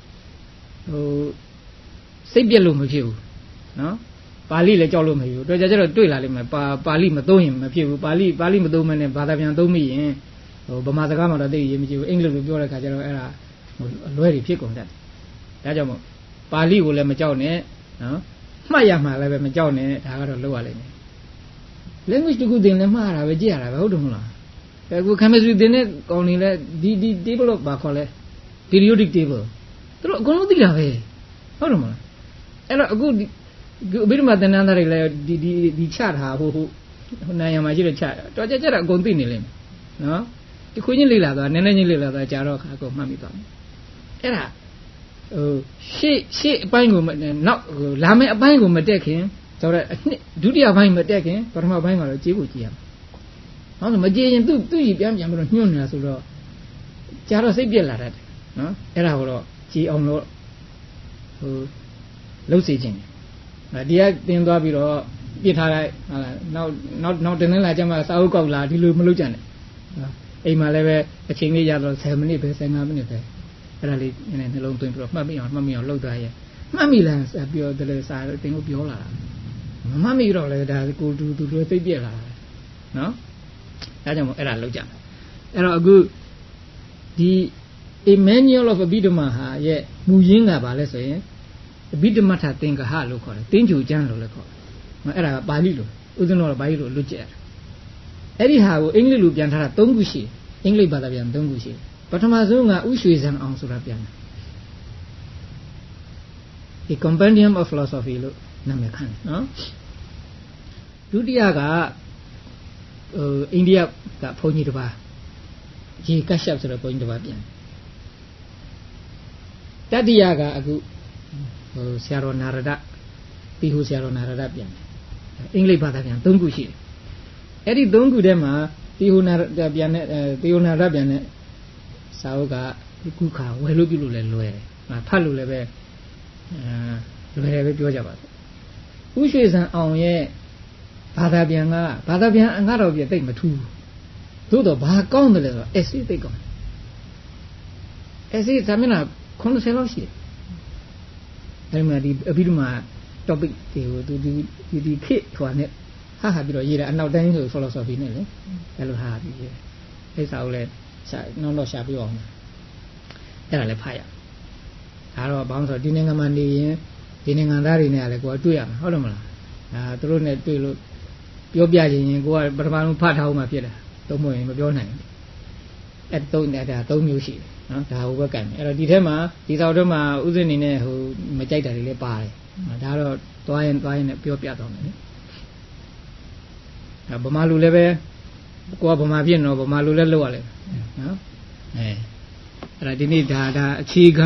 စိတ်ပြက်လို့မဖြစ်ဘူးနော်ပါဠိလည်းကြောက်လို့မဖြစ်ဘူးတော့ကြတော့တွေ့လာလိမ့်မယ်ပါဠိမသုံးရင်မဖြစ်ဘူးပါဠိမသုံးမနဲ့ဘာသာပြန်သုံးမိရင်ဗမာစကားမှာတော့သိရင်မကြည့်ဘူးအင်္ဂလိပ်လိုပြောတဲ့ခါကျတော့အဲ့ဒါအလွဲတွေဖြစ်ကုန်တယ်ဒါကြောင့်မို့ပါဠိကိုလည်းမကြောက်နဲ့နော်မှတ်ရမှာလည်းပဲမကြောက်နဲ့ဒါကတော့လောက်ရလိမ့်မယ် language တခုသင်လည်းမှားတာပဲကြည့်ရတာပဲဟုတ်တယ်မလားအခု chemistry သင်တဲ့ကောင်တွေလည်းဒီ table ဘာခေါ်လဲ periodic table သူတို့အကုန်လုံးသိတာပဲဟုတ်တယ်မလားအဲ့တော့အခုအဘိဓမ္မာသင်္นานသားတွေလည်းဒီချတာဟိုနိုင်ရမှာရှိတဲ့ချတော်ကြတာအကုန်သိနေလိမ့်မယ်နော်ဒီခွင်းချင်းလေးလာသွားနည်းနည်းချင်းလေးလာသွားကြာတော့ခါကိုမှတ်မိသွားမယ်အဲ့ဒါရှေ့အပိုင်းကိုနောက်လာမယ့်အပိုင်းကိုမတက်ခင်ဆိုတော့ဒုတိယပိုင်းမတက်ခင်ပထမပိုင်းကတော့ကြေးကိုကြည့်ရမယ်။ဟုတ်တယ်မကြေးရင်သူ့ကြီးပြန်ပြီးတော့ညှို့နေတာဆိုတော့ကြာတော့စိတ်ပြက်လာတတ်တယ်နော်။အဲ့ဒါကိုတော့ကြေးအောင်လို့လှုပ်စေခြင်း။ဒီကတင်သွားပြီးတော့ပြစ်ထားလိုက်ဟာနောက်တင်းလာကြမှာစာအုပ်ကောက်လာဒီလိုမလုပ်ကြနဲ့။အိမ်မှာလည်းပဲအချိန်လေးရတော့10မိနစ်ပဲ15မိနစ်ပဲအဲ့ဒါလေးနည်းနည်းနှလုံးသွင်းပြီးတော့မှတ်မိအောင်လုပ်သွားရဲ့မှတ်မိလားပြောတယ်စာတင်ကိုပြောလာတာမမှတ်မိတော့လေဒါကိုသူတို့သိပြက်လာတယ်နော်ဒါကြောင့်မို့အဲ့ဒါလုပ်ကြမယ်အဲ့တော့အခုဒီ Emmanuel of Abhidhamma ဟာရဲ့မူရင်းကဘာလဲဆိုရင်အဘိဓမ္မထသင်္ကဟလို့ခေါ်တယ်သင်္ကြူကျမ်းလို့လည်းခေါ်တယ်နော်အဲ့ဒါကပါဠိလိုဥဒ္ဒနောကပါဠိလိုလွတ်ကျက်တယ်အဲ့ဒီဟာကိုအင်္ဂလိပ်လိုပြန်ထားတာ3ခုရှိတယ်အင်္ဂလိပ်ဘာသာပြန်3ခုရှိတယ်ပထမဆုံးကဥရွှေစံအောင်ဆိုတာပြန်တယ်ဒီ Compendium of Philosophy လို့နာမည်ခံတယ်နော်ဒုတိယကအိန္ဒိယကဘုန်းကြီးတစ်ပါးရေကရှပ်ဆိုတဲ့ဘုန်းကြီးတစ်ပါးပြန်တတိယကအခုဆရာတော်နာရဒပြီးဟိုဆရာတော်နာရဒပြန်အင်္ဂလိပ်ဘာသာပြန်3ခုရှိတယ်အဲ့ဒီ3ခုထဲမှာတီဟိုနာရပြန်နဲ့တီဟိုနာရပြန်နဲ့စာအုပ်ကကုခါဝယ်လို့ပြုလို့လည်းလွယ်တယ်ဖတ်လို့လည်းပဲလွယ်တယ်ပဲပြောကြပါဥရွှေစံအောင်ရဲ့ဘာသာပြန်ငါတော့ပြသိမထူးသို့တော့ဘာကောင်းတယ်လဲဆိုတော့ essay သိကောင်း essay ဒါမှမဟုတ်90လောက်ရှိတယ်အဲ့မှာဒီအဘိဓမ္မာ topic တွေကိုသူဒီခေတ်ဟိုနဲ့ဟာပြီးတော့ရေးတာအနောက်တိုင်းဆို philosophy နဲ့လေအဲ့လိုဟာပြီးရေးအဲ့စာအုပ်လဲနောက်တော့ရှာပြအောင်အဲ့ဒါလည်းဖတ်ရဒါတော့ဘာလို့ဆိုတော့ဒီနိုင်ငံမှာနေရင်ဒီနိုင်ငံသားတွေနဲ့လည်းကိုယ်တွေ့ရမှာဟုတ်တယ်မလားသူတို့နဲ့တွေ့လို့ပြောပြခြင်းရင်ကိုကပထမဆုံးဖတ်ထားအောင်မှဖြစ်တယ်သုံးမရင်မပြောနိုင်ဘူး 3နေတာ3မျိုးရှိတယ်နော်ဒါဟိုဘက်ကံအဲ့တော့ဒီထဲမှာဒီသောက်ထဲမှာဥစဉ်နေနဲ့ဟိုမကြိုက်တာတွေလည်းပါတယ်ဒါတော့သွားရင်နဲ့ပြောပြတော့မယ်ဗမာလူလည်းပဲကိုကဗမာဖြစ်နေတော့ဗမာလူလည်းလောက်ရလဲနော်အဲ့ဒါဒီနေ့ဒါအခြေခံ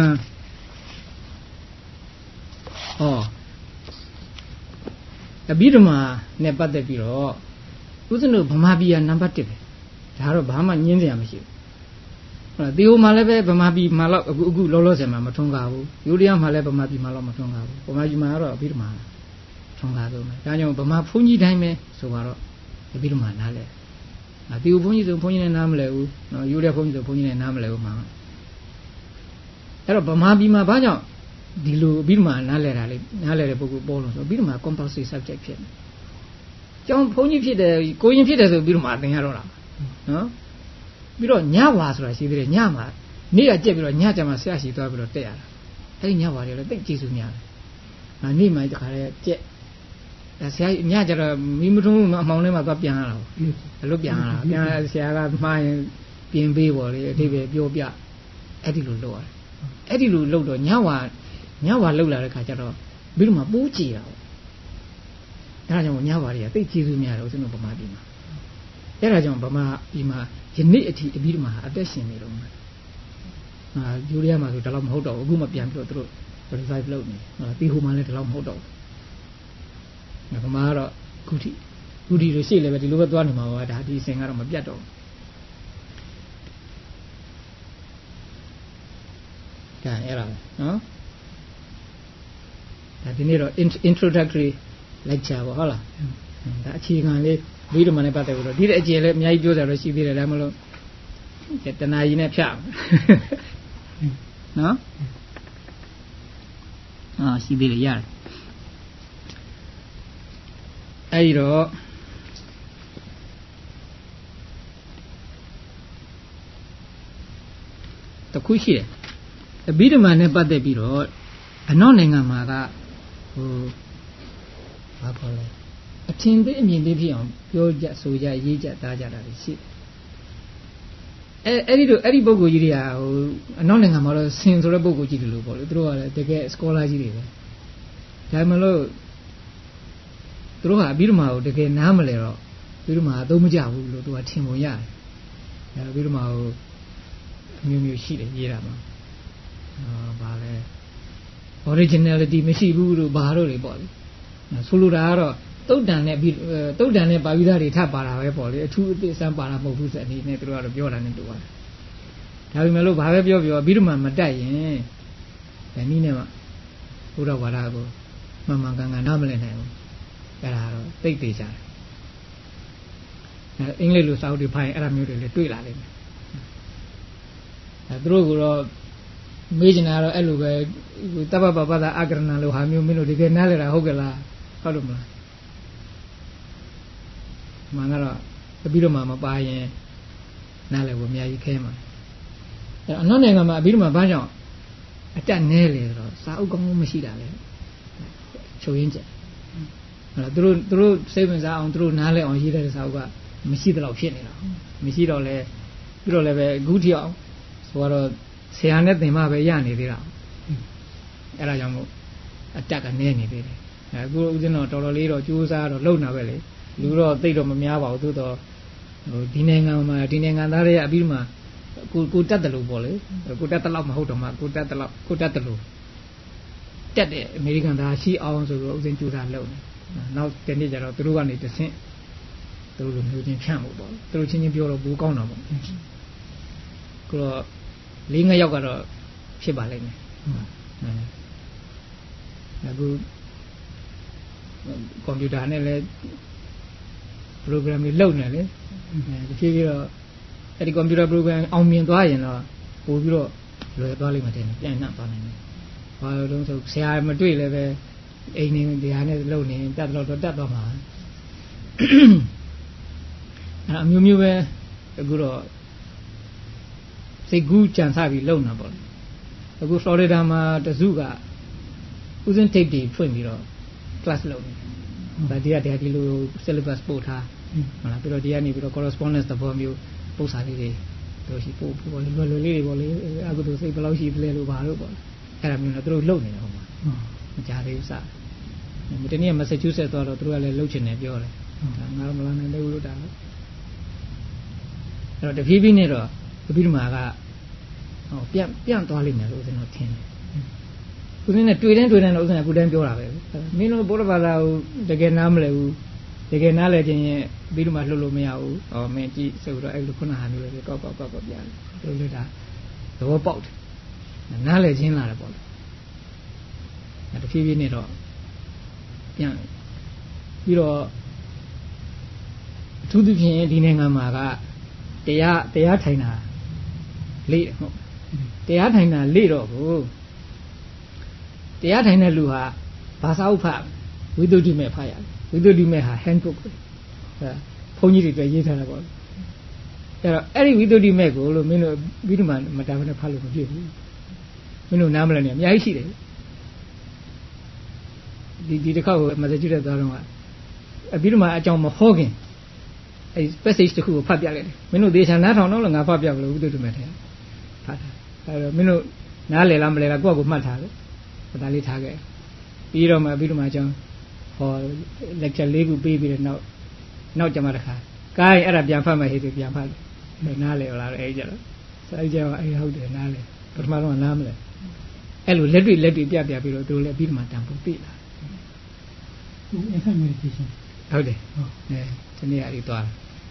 အဘိဓမ္မာနဲ့ပတ်သက်ပြီးတော့ဦးဇင်းတို့ဗမာပြည်ကနံပါတ်1ပဲဒါတော့ဘာမှညင်းစရာမရှိဘူးဟုတ်လားဒီဟိုမှာလည်းပဲဗမာပြည်မှာတော့အခုလောလောဆယ်မှာမထွန်းကားဘူးယူရီးယားမှာလည်းဗမာပြည်မှာတော့မထွန်းကားဘူးဗမာပြည်မှာတော့အဘိဓမ္မာထွန်းကားဆုံးပဲဒါကြောင့်ဗမာဘုန်းကြီးတိုင်းပဲဆိုတော့အဘိဓမ္မာနားလဲဒီဘုန်းကြီးဆိုဘုန်းကြီးနဲ့နားမလဲဘူးနော်ယူရီးယားဘုန်းကြီးဆိုဘုန်းကြီးနဲ့နားမလဲဘူးမှာအဲ့တော့ဗမာပြည်မှာဘာကြောင့်ဒီလိုအဘိဓမ္မာနားလဲတာလေနားလဲတဲ့ပုဂ္ဂိုလ်ပေါ်လို့ဆိုအဘိဓမ္မာ compulsory subject ဖြစ်နေကျောင်းဘုန်းကြီးဖြစ်တယ်ကိုရင်ဖြစ်တယ်ဆိုအဘိဓမ္မာသင်ရတော့တာနော်ပြီးတော့ညဝါဆိုတာရှိသေးတယ်ညမှာနေ့ကကြက်ပြီးတော့ညကြမှာဆရာရှိသွားပြီးတော့တက်ရတာအဲ့ဒီညဝါတွေလည်းတိတ်ကျေစုများတယ်နေ့မှတခါတည်းကြက်ဆရာညကြတော့မိမထုံးအမှောင်ထဲမှာသွားပြန်ရတာဘလို့ပြန်ရတာပြန်ဆရာကမှားရင်ပြင်ပေးပေါ့လေအတိပဲပြောပြအဲ့ဒီလိုလုပ်ရတယ်အဲ့ဒီလိုလုပ်တော့ညဝါလှုပ်လာတဲ့ခါကျတော့ဘိဓမ္မာပိုးကြည်တာပေါ့ဒါကြောင့်ညဝါတွေကတိတ်ကျေစုများတယ်ဦးဇင်းတို့ဗမာပြည်မှာအဲ့ဒါကြောင့်ဗမာပြည်မှာယနေ့အထိအဘိဓမ္မာအသက်ရှင်နေတော့မှာယူရီးယားမှာဆိုဒါတော့မဟုတ်တော့ဘူးအခုမှပြန်ပြီးတော့သူတို့ revive လုပ်နေပြီးဟိုမှာလည်းဒါတော့မဟုတ်တော့ဘူးဗမာကတော့ခုထိလို့ရှိလည်းပဲဒီလိုပဲသွားနေမှာပါဒါဒီစင်ကတော့မပြတ်တော့ဘူးဒါအဲ့ဒါနော်ဒါဒီနေ့တော့ introductory lecture ပေါ့ဟုတ်လားဒါအခြေခံလေးဘိဓမ္မာနဲ့ပတ်သက်ပြီးတော့ဒီတဲ့အကျယ်လည်းအများကြီးပြောကြလို့ရှိသေးတယ်ဒါမှမဟုတ်တဏှာကြီးနဲ့ဖြတ်နော်ရှိသေးတယ်ရတယ်အဲ့ဒီတော့တခုရှိတယ်အဘိဓမ္မာနဲ့ပတ်သက်ပြီးတော့အနောက်နိုင်ငံမှာကဟိုဘာခေါ်လဲအထင်သေးအမြင်သေးဖြစ်အောင်ပြောကြဆိုကြရေးကြတားကြတာရှိတယ်အဲ့ဒီပုဂ္ဂိုလ်ကြီးတွေကဟိုအနောက်နိုင်ငံမှာတော့ဆင်ဆိုတဲ့ပုဂ္ဂိုလ်ကြီးတွေလို့ပေါ့လေသူတို့ကလည်းတကယ် scholar ကြီးတွေပဲဒါမှမဟုတ်သူတို့ကအဘိဓမ္မာကိုတကယ်နားမလဲတော့အဘိဓမ္မာအသုံးမကျဘူးလို့သူကထင်ပုံရတယ်အဘိဓမ္မာကိုမျိုးရှိတယ်ရေးတာမှာဘာလဲ originality မရှိဘူးလို့ဘာလို့လေပေါ့လေဆိုလိုတာကတော့တုတ်တန်နဲ့ပါဠိသားတွေထပ်ပါတာပဲပေါ့လေအထူးအသစ်စမ်းပါတာမဟုတ်ဘူးဆိုအနေနဲ့သူတို့ကတော့ပြောတာနဲ့တူပါတယ်ဒါပေမဲ့လို့ဘာပဲပြောအဘိဓမ္မာမတက်ရင်ဒီနည်းနဲ့မှဘုရားဝါဒကိုမှန်မှန်ကန်ကန်နားမလည်နိုင်ဘူးအဲ့ဒါတော့သိကြတယ်အင်္ဂလိပ်လိုစာအုပ်တွေဖိုင်အဲ့ဒါမျိုးတွေလည်းတွေ့လာလိမ့်မယ်သူတို့ကတော့မေးချင်တာတော့အဲ့လိုပဲတပ္ပပပဒအကရဏလိုဟာမျိုးမင်းတို့ဒီကနားလဲတာဟုတ်ကလားဟုတ်လို့မလားမှန်ကတော့အဘိဓမ္မာမပါရင်နားလဲဖို့အများကြီးခဲမှာအဲ့အနောက်နိုင်ငံမှာအဘိဓမ္မာဘာကြောင့်အတက်နဲလေဆိုတော့စာအုပ်ကောင်းမရှိတာလေချုပ်ရင်းချက်အဲ့သူတို့စိတ်ဝင်စားအောင်သူတို့နားလဲအောင်ရေးတဲ့စာအုပ်ကမရှိတော့ဖြစ်နေတာမရှိတော့လဲပြီးတော့လည်းပဲအခုထိအောင်ဆိုတော့ဆရာနဲ့သင်မှပဲရနေသေးတာအဲ့ဒါကြောင့်မို့အတက်ကနဲနေသေးတယ်အခုဦးဇင်းတော်တော်တော်လေးတော့ကြိုးစားတော့လုံနာပဲလေလူတော့သိတော့မများပါဘူးသို့တော့ဟိုဒီနိုင်ငံမှာဒီနိုင်ငံသားတွေအပြီးမှကိုတက်တယ်လို့ပေါ့လေကိုတက်တယ်လို့မဟုတ်တော့မှကိုတက်တယ်လို့တက်တဲ့အမေရိကန်သားရှိအောင်ဆိုတော့ဦးဇင်းကြိုးစားလုံနေနောက်တနေ့ကျတော့သူတို့ကနေတဆင့်သူတို့လိုမျိုးချင်းဖြန့်ဖို့ပေါ့သူတို့ချင်းချင်းပြောတော့ဘူးကောင်းတော့ပေါ့ကိုတော့4-5 ယောက်ကတော့ဖြစ်ပါလိမ့်မယ်အခုကွန်ပျူတာနဲ့လည်း program တွေလုပ်နေလေတဖြည်းဖြည်းတော့အဲ့ဒီ computer program အောင်မြင်သွားရင်တော့ပို့ပြီးတော့လွယ်သွားလိမ့်မယ်တဲ့ပြန်နှံ့သွားနိုင်တယ်ဘာလို့လဲဆိုဆရာမတွေ့လည်းပဲအိမ်နေတရားနဲ့လုပ်နေတက်တော့တက်သွားမှာအဲ့အမျိုးမျိုးပဲအခုတော့စိတ်ကူးကြံစားပြီးလုံတာပေါ့အခု Florida မှာတစုကဥစဉ် tape တွေဖွင့်ပြီးတော့ class လုပ်နေဒါတရားဒီလို syllabus ပို့ထားဟုတ်လားပြီးတော့ဒီကနေပြီးတော့ correspondence သဘောမျိုးပို့စာလေးတွေတို့ရှိပို့ပေါ့လွယ်လွယ်လေးတွေပေါ့လေအကုသိုလ်စိတ်ဘယ်လောက်ရှိသလဲလို့ဘာလို့ပေါ့အဲ့ဒါမျိုးတော့တို့လုံနေတယ်ဟိုမှာမကြသေးဘူးစဒီနေ့မက်ဆာချူးဆက်သွားတော့တို့ကလည်းလှုပ်ချင်တယ်ပြောတယ်ငါတော့မလာနိုင်ဘူးလို့တာအဲ့တော့တဖြည်းဖြည်းနဲ့တော့တပိဓမ္မာကဟောပြန့်သွားလိမ့်မယ်လို့ဦးဇင်းတို့ထင်တယ်ဦးဇင်းနဲ့တွေ့တိုင်းတော့ဦးဇင်းကခုတိုင်းပြောတာပဲမင်းတို့ဘုရားဘာသာကိုတကယ်နားမလည်ဘူးတကယ်နားလည်ခြင်းရဲ့ပိဓမ္မာလှုပ်လို့မရဘူးဟောမင်းကြည့်ဆိုတော့အဲ့လိုခုနဟာမျိုးပဲကောက်ပြန်တယ်တို့လည်းဒါသဘောပေါက်တယ်နားလည်ခြင်းလာတယ်ပေါ့လေတဖြည်းဖြည်းနဲ့တော့ပြန်ပြီးတော့အထူးသဖြင့်ဒီနိုင်ငံမှာကတရားထိုင်တာလေ့ဟုတ်တရားထိုင်တာလေ့တော့ကိုတရားထိုင်တဲ့လူဟာဘာသာဥဖတ်ဝိသုဒ္ဓိမဲ့ဖတ်ရတယ်ဝိသုဒ္ဓိမဲ့ဟာ handbook ပဲဘုန်းကြီးတွေတွေ့ရေးထားတာပေါ့အဲ့တော့အဲ့ဒီဝိသုဒ္ဓိမဲ့ကိုလို့မင်းတို့ပြီးတော့မှမတားဘဲနဲ့ဖတ်လို့မဖြစ်ဘူးမင်းတို့နားမလည်နေအများကြီးရှိတယ်ဒီတစ်ခါကိုမစကြည့်တဲ့သွားတော့ကပြီးတော့မှအကြောင်းမဟောခင်အဲ့ passage တစ်ခုကိုဖတ်ပြလိုက်တယ်မင်းတို့ဒေသနားထောင်တော့ငါဖတ်ပြမလို့ဝိသုဒ္ဓိမဲ့ထဲဖတ်တာအဲ့တော့မင်းတို့နားလည်လားမလည်လားကိုယ့်ကိုမှတ်ထားလို့ဒါလေးထားခဲ့ပြီးတော့မှအကြောင်းဟော lecture ၄ခုပေးပြီးတော့နောက်ကြမှာတခါကိုင်းအဲ့ဒါပြန်ဖတ်မှဟေ့ပြန်ဖတ်တယ်နားလည်လားအဲ့ကြတော့အဲ့ကြတော့အဲ့ဟုတ်တယ်နားလည်ပထမတော့နားမလဲအဲ့လိုလက်တွေ့ပြပြီးတော့သူတို့လည်းပြီးမှတန်ဖို့ပြလာmeditation ဟုတ်တယ်ဒီနေ့အရီသွား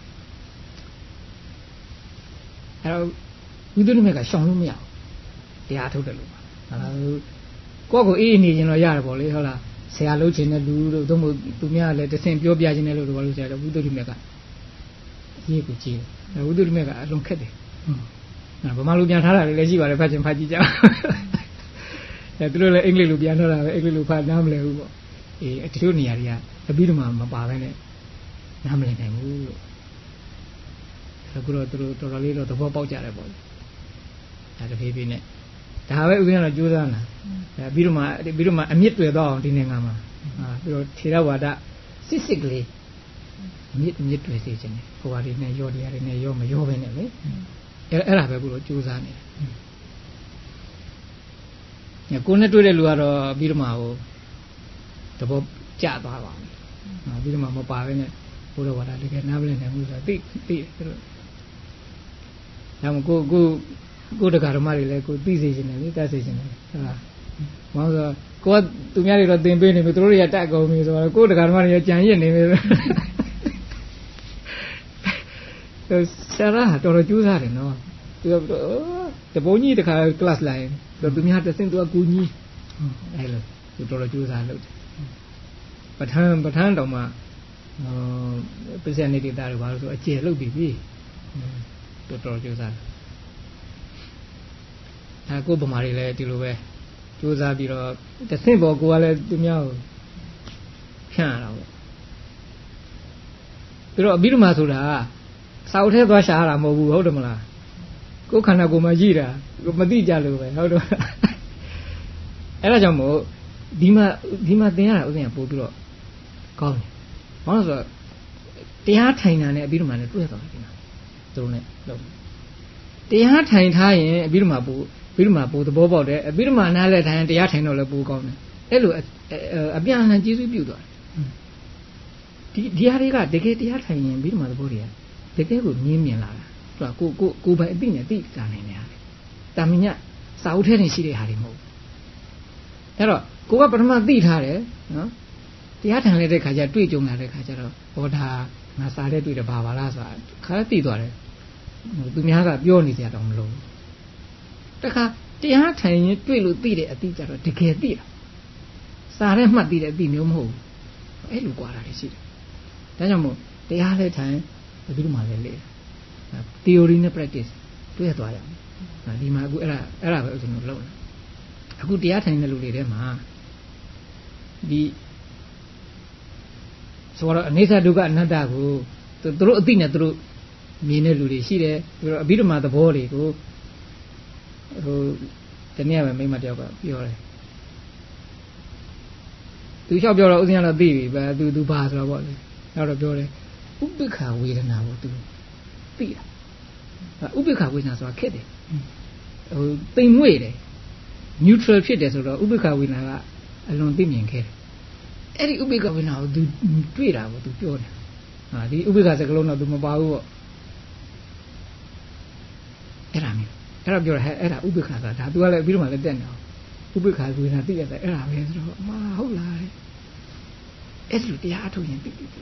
အဲ့တော့ဝိသုဒ္ဓိမေကရှောင်လို့မရဘူးတရားထုတ်တယ်လို့ပါကိုယ့်ကိုအေးနေခြင်းတော့ရတယ်ပေါ့လေဟုတ်လားဆရာလုပ်ခြင်းနဲ့လူတို့သို့မဟုတ်သူများလည်းတဆင့်ပြောပြခြင်းနဲ့လို့ပြောလို့ဆရာတော့ဝိသုဒ္ဓိမေကရေးကိုကြည့်တယ်ဝိသုဒ္ဓိမေကအလွန်ခက်တယ်ဗမာလူပြန်ထားတာလည်းရှိပါတယ်ဖတ်ကြည့်ကြအဲသူတို့လည်းအင်္ဂလိပ်လိုပြန်ထားတာပဲအင်္ဂလိပ်လိုဖတ်နားမလည်ဘူးပေါ့အေးတချို့နေရာတွေကအပြီးတော့မပါပဲနဲ့နားမလည်နိုင်ဘူးလို့အခုတော့သူတို့တော်တော်လေးတော့သဘောပေါက်ကြတယ်ပေါ့ဒါတဖြည်းဖြည်းနဲ့ဒါပဲဥပဒေကတော့ကြိုးစားလာပြီးတော့မှအမြင့်တွေ့တော့အောင်ဒီနိုင်ငံမှာပြီးတော့ထေရဝါဒစစ်ကလေးအမြင့်တွေ့စေခြင်းဟိုဟာတွေနဲ့ရောတရားတွေနဲ့ရောမရောပဲနဲ့လေအဲ့ဒါပဲအခုတော့ကြိုးစားနေတယ်ကိုနဲ့တွေ့တဲ့လူကတော့ပြီးတော့မှဟိုသဘောကျသွားပါမယ်ပြီးတော့မှမပါပဲနဲ့ဘုရားဝါဒတကယ်နားမလည်နိုင်ဘူးဆိုတော့သိသူတို့ဒါမှကိုတက္ကရာမတွေလည်းကိုသိစေချင်တယ်လေတတ်စေချင်တယ်ဟုတ်လားမောင်ဆိုကိုကသူများတွေတော့သင်ပေးနေပြီသူတို့တွေကတတ်ကုန်ပြီဆိုတော့ကိုတက္ကရာမတွေကကြံရစ်နေပြီဆရာကတော်တော်ကြိုးစားတယ်နော်သူကတပုံကြီးတခါ class လိုက်သူများတစ်စင်းသူကကူညီအဲ့လိုသူတော်တော်ကြိုးစားလုပ်တယ်ပဋ္ဌာန်းတော်မှာပစ္စယနေတိတာတွေဘာလို့ဆိုအကျယ်လုပ်ပြီးပြီတော်တော်ကြိုးစားတယ်ကိုဗမာတွေလည်းဒီလိုပဲကြိုးစားပြီးတော့တစ်စင်းပေါ်ကိုကလည်းသူများကိုဖြန့်ရတာပေါ့ပြီးတော့အဘိဓမ္မာဆိုတာစာအုပ်ထဲသွားရှာရတာမဟုတ်ဘူးဟုတ်တယ်မလားကိုယ်ခန္ဓာကိုယ်မှာရှိတာမသိကြလို့ပဲဟုတ်တယ်အဲ့ဒါကြောင့်မို့ဒီမှာသင်ရတာဥစဉ်ကပို့ပြီးတော့ကောင်းတယ်ဘာလို့ဆိုတော့တရားထိုင်တာနဲ့အဘိဓမ္မာနဲ့တွေ့သွားတယ်ဒီမှာသူတို့နဲ့လို့တရားထိုင်ထားရင်အဘိဓမ္မာပို့သဘောပေါက်တယ်အဘိဓမ္မာနားလဲထိုင်ရင်တရားထိုင်တော့လည်းပို့ကောင်းတယ်အဲ့လိုအပြန်အလှန်ကျေးဇူးပြုသွားတယ်ဒီဟာတွေကတကယ်တရားထိုင်ရင်အဘိဓမ္မာသဘောတွေကတကယ်ကိုမြင်လာတာသူကကိုယ်ပိုင်အသိနဲ့သိတာနိုင်တယ်တာမညစာအုပ်ထဲနေရှိတဲ့ဟာတွေမဟုတ်ဘူးအဲ့တော့ကိုကပထမသိထားတယ်နော်တရားထိုင်လိုက်တဲ့ခါကျတွေ့ကြုံလာတဲ့ခါကျတော့ဘောဓာငါစားတဲ့တွေ့တယ်ဘာပါလားဆိုတာခါသိသွားတယ်သူများကပြောနေကြတော့မလို့တခါတရားထိုင်ရင်တွေ့လို့သိတဲ့အသိကြတော့တကယ်သိတာစားတဲ့မှတ်သိတဲ့အသိမျိုးမဟုတ်ဘူးအဲ့လိုကြွားတာရှိတယ်ဒါကြောင့်မို့တရားလဲထိုင်ဘယ်သူမှလည်းလေ့ theory နဲ့ practice တွေ့ရသွားရအောင်ဒီမှာအခုအဲ့ဒါပဲကျွန်တော်လုပ်လာအခုတရားထိုင်တဲ့လူတွေထဲမှာဒီဆိုတော့အနိစ္စဒုက္ခအနတ္တကိုသူတို့အသိနဲ့သူတို့မြင်တဲ့လူတွေရှိတယ်ပြီးတော့အဘိဓမ္မာသဘောတွေကိုဟိုတနည်းပဲမိမတယောက်ကပြောတယ်သူလျှောက်ပြောတော့ဥစဉ်ကတော့သိပြီပဲသူဘာဆိုတော့ပေါ့လေနောက်တော့ပြောတယ်ဥပ္ပခာဝေဒနာကိုသူသိတာဥပိ္ပခဝေဒနာဆိုတာခက်တယ်ဟိုတိမ်မွေ့တယ် neutral ဖြစ်တယ်ဆိုတော့ဥပိ္ပခဝေဒနာကအလွန်သိမြင်ခဲ့တယ်အဲ့ဒီဥပိ္ပခဝေဒနာကို तू တွေ့တာကို तू ပြောတယ်ဟာဒီဥပိ္ပခစကလုံးတော့ तू မပါဘူးပေါ့အဲ့ဒါမျိုးအဲ့ဒါပြောတယ်ဟဲ့အဲ့ဒါဥပိ္ပခဆိုတာဒါ तू ကလည်းပြီးတော့မှလည်းတက်နေအောင်ဥပိ္ပခဝေဒနာသိရတယ်အဲ့ဒါပဲဆိုတော့အမဟုတ်လားအဲ့ဒီလိုတရားအထုတ်ရင်သိပြီး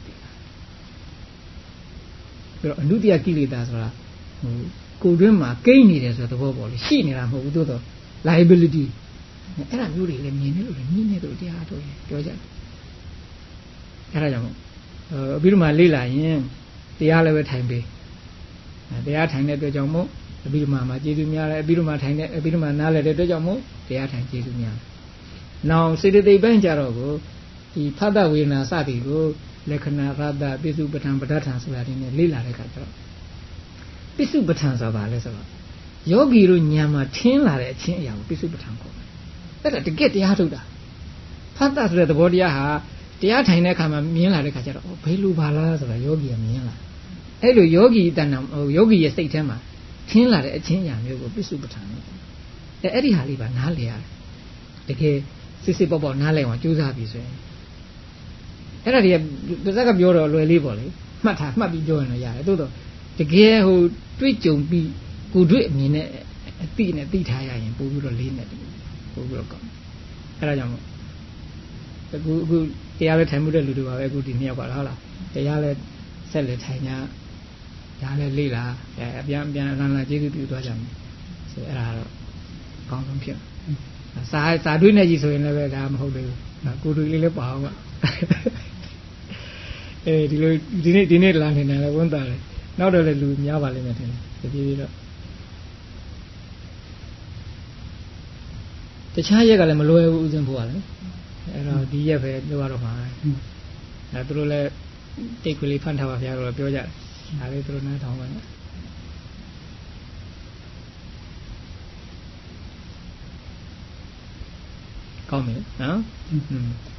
တော့အနုတ္တိယကိလေသာဆိုတာဟိုကိုယ်တွင်းမှာကိန်းနေတယ်ဆိုတဲ့သဘောပေါ့လေရှိနေတာမဟုတ်ဘူးသို့တော့ liability အဲ့ဒါမျိုးတွေလည်းမြင်နေလို့လည်းမြင်နေလို့တရားအထုတ်ရင်ပြောကြတယ်အဲ့ဒါကြောင့်ပြီးတော့မှလေ့လာရင်တရားလည်းပဲထိုင်ပေးတရားထိုင်တဲ့အတွက်ကြောင့်မို့ပြီးတော့မှကျေးဇူးများတယ်ပြီးတော့မှထိုင်တဲ့ပြီးတော့မှနားလည်တဲ့အတွက်ကြောင့်မို့တရားထိုင်ကျေးဇူးများတယ်နောက်စေတသိက်ပိုင်းကြတော့ကိုဒီဖတ်တဝေဒနာစသည်ကိုလက္ခဏာရတ္တပိစုပဋ္ဌာန်ပဋ္ဌာန်ဆိုတာဒီနဲ့လေ့လာတဲ့အခါကျတော့ပိစုပဋ္ဌာန်ဆိုတာဘာလဲဆိုတော့ယောဂီတို့ဉာဏ်မှာထင်းလာတဲ့အချင်းအရာကိုပိစုပဋ္ဌာန်ခေါ်တယ်အဲ့ဒါတကယ်တရားထုတ်တာဖတ်တဆိုတဲ့သဘောတရားဟာတရားထိုင်တဲ့အခါမှာမြင်လာတဲ့အခါကျတော့ဘယ်လိုပါလားဆိုတာယောဂီကမြင်လာအဲ့လိုယောဂီတဏ္ဍာယောဂီရဲ့စိတ်ထဲမှာထင်းလာတဲ့အချင်းအရာမျိုးကိုပိစုပဋ္ဌာန်လို့အဲ့ဒီဟာလေးပါနားလည်ရတယ်တကယ်စစ်စစ်ပေါ့ပေါ့နားလည်အောင်ကြိုးစားပြီးဆိုရင်အဲ့ဒါတွေကပါဇက်ကပြောတော့လွယ်လေးပေါ့လေမှတ်ပြီးပြောရင်တော့ရတယ်သို့တော့တကယ်ဟိုတွေ့ကြုံပြီးကိုတွေ့အမြင်နဲ့အသိနဲ့သိထားရရင်ပို့ပြီးတော့လေးနဲ့ပို့ပြီးတော့ကောင်းအဲ့ဒါကြောင့်မို့အခုတရားလည်းထိုင်မှုတဲ့လူတွေပါပဲအခုဒီနှစ်ယောက်ပါဟုတ်လားတရားလည်းဆက်လက်ထိုင်냐ဒါလည်းလေးလားအပြန်လာကျေးဇူးပြုသွားကြမယ်ဆိုအဲ့ဒါတော့အကောင်းဆုံးဖြစ်စာတွေးနေကြီးဆိုရင်လည်းပဲဒါမဟုတ်သေးဘူးကိုတွေ့လေးလည်းပါအောင်ကဒီလိုဒီနေ့လာနေတယ်လည်းဝန်တာတယ်နောက်တော့လည်းလူများပါလိမ့်မယ်ထင်တယ်ပြေးပြီးတော့တခြားရက်ကလည်းမလွယ်ဘူးဥစဉ်ဖို့ကလည်းအဲ့တော့ဒီရက်ပဲပြောရတော့မှာအဲသူတို့လည်းတိတ်ကလေးဖန်ထားပါဗျာတော့ပြောကြတယ်ဒါလေးသူတို့နားထောင်ပါနဲ့ကောင်းပြီနော်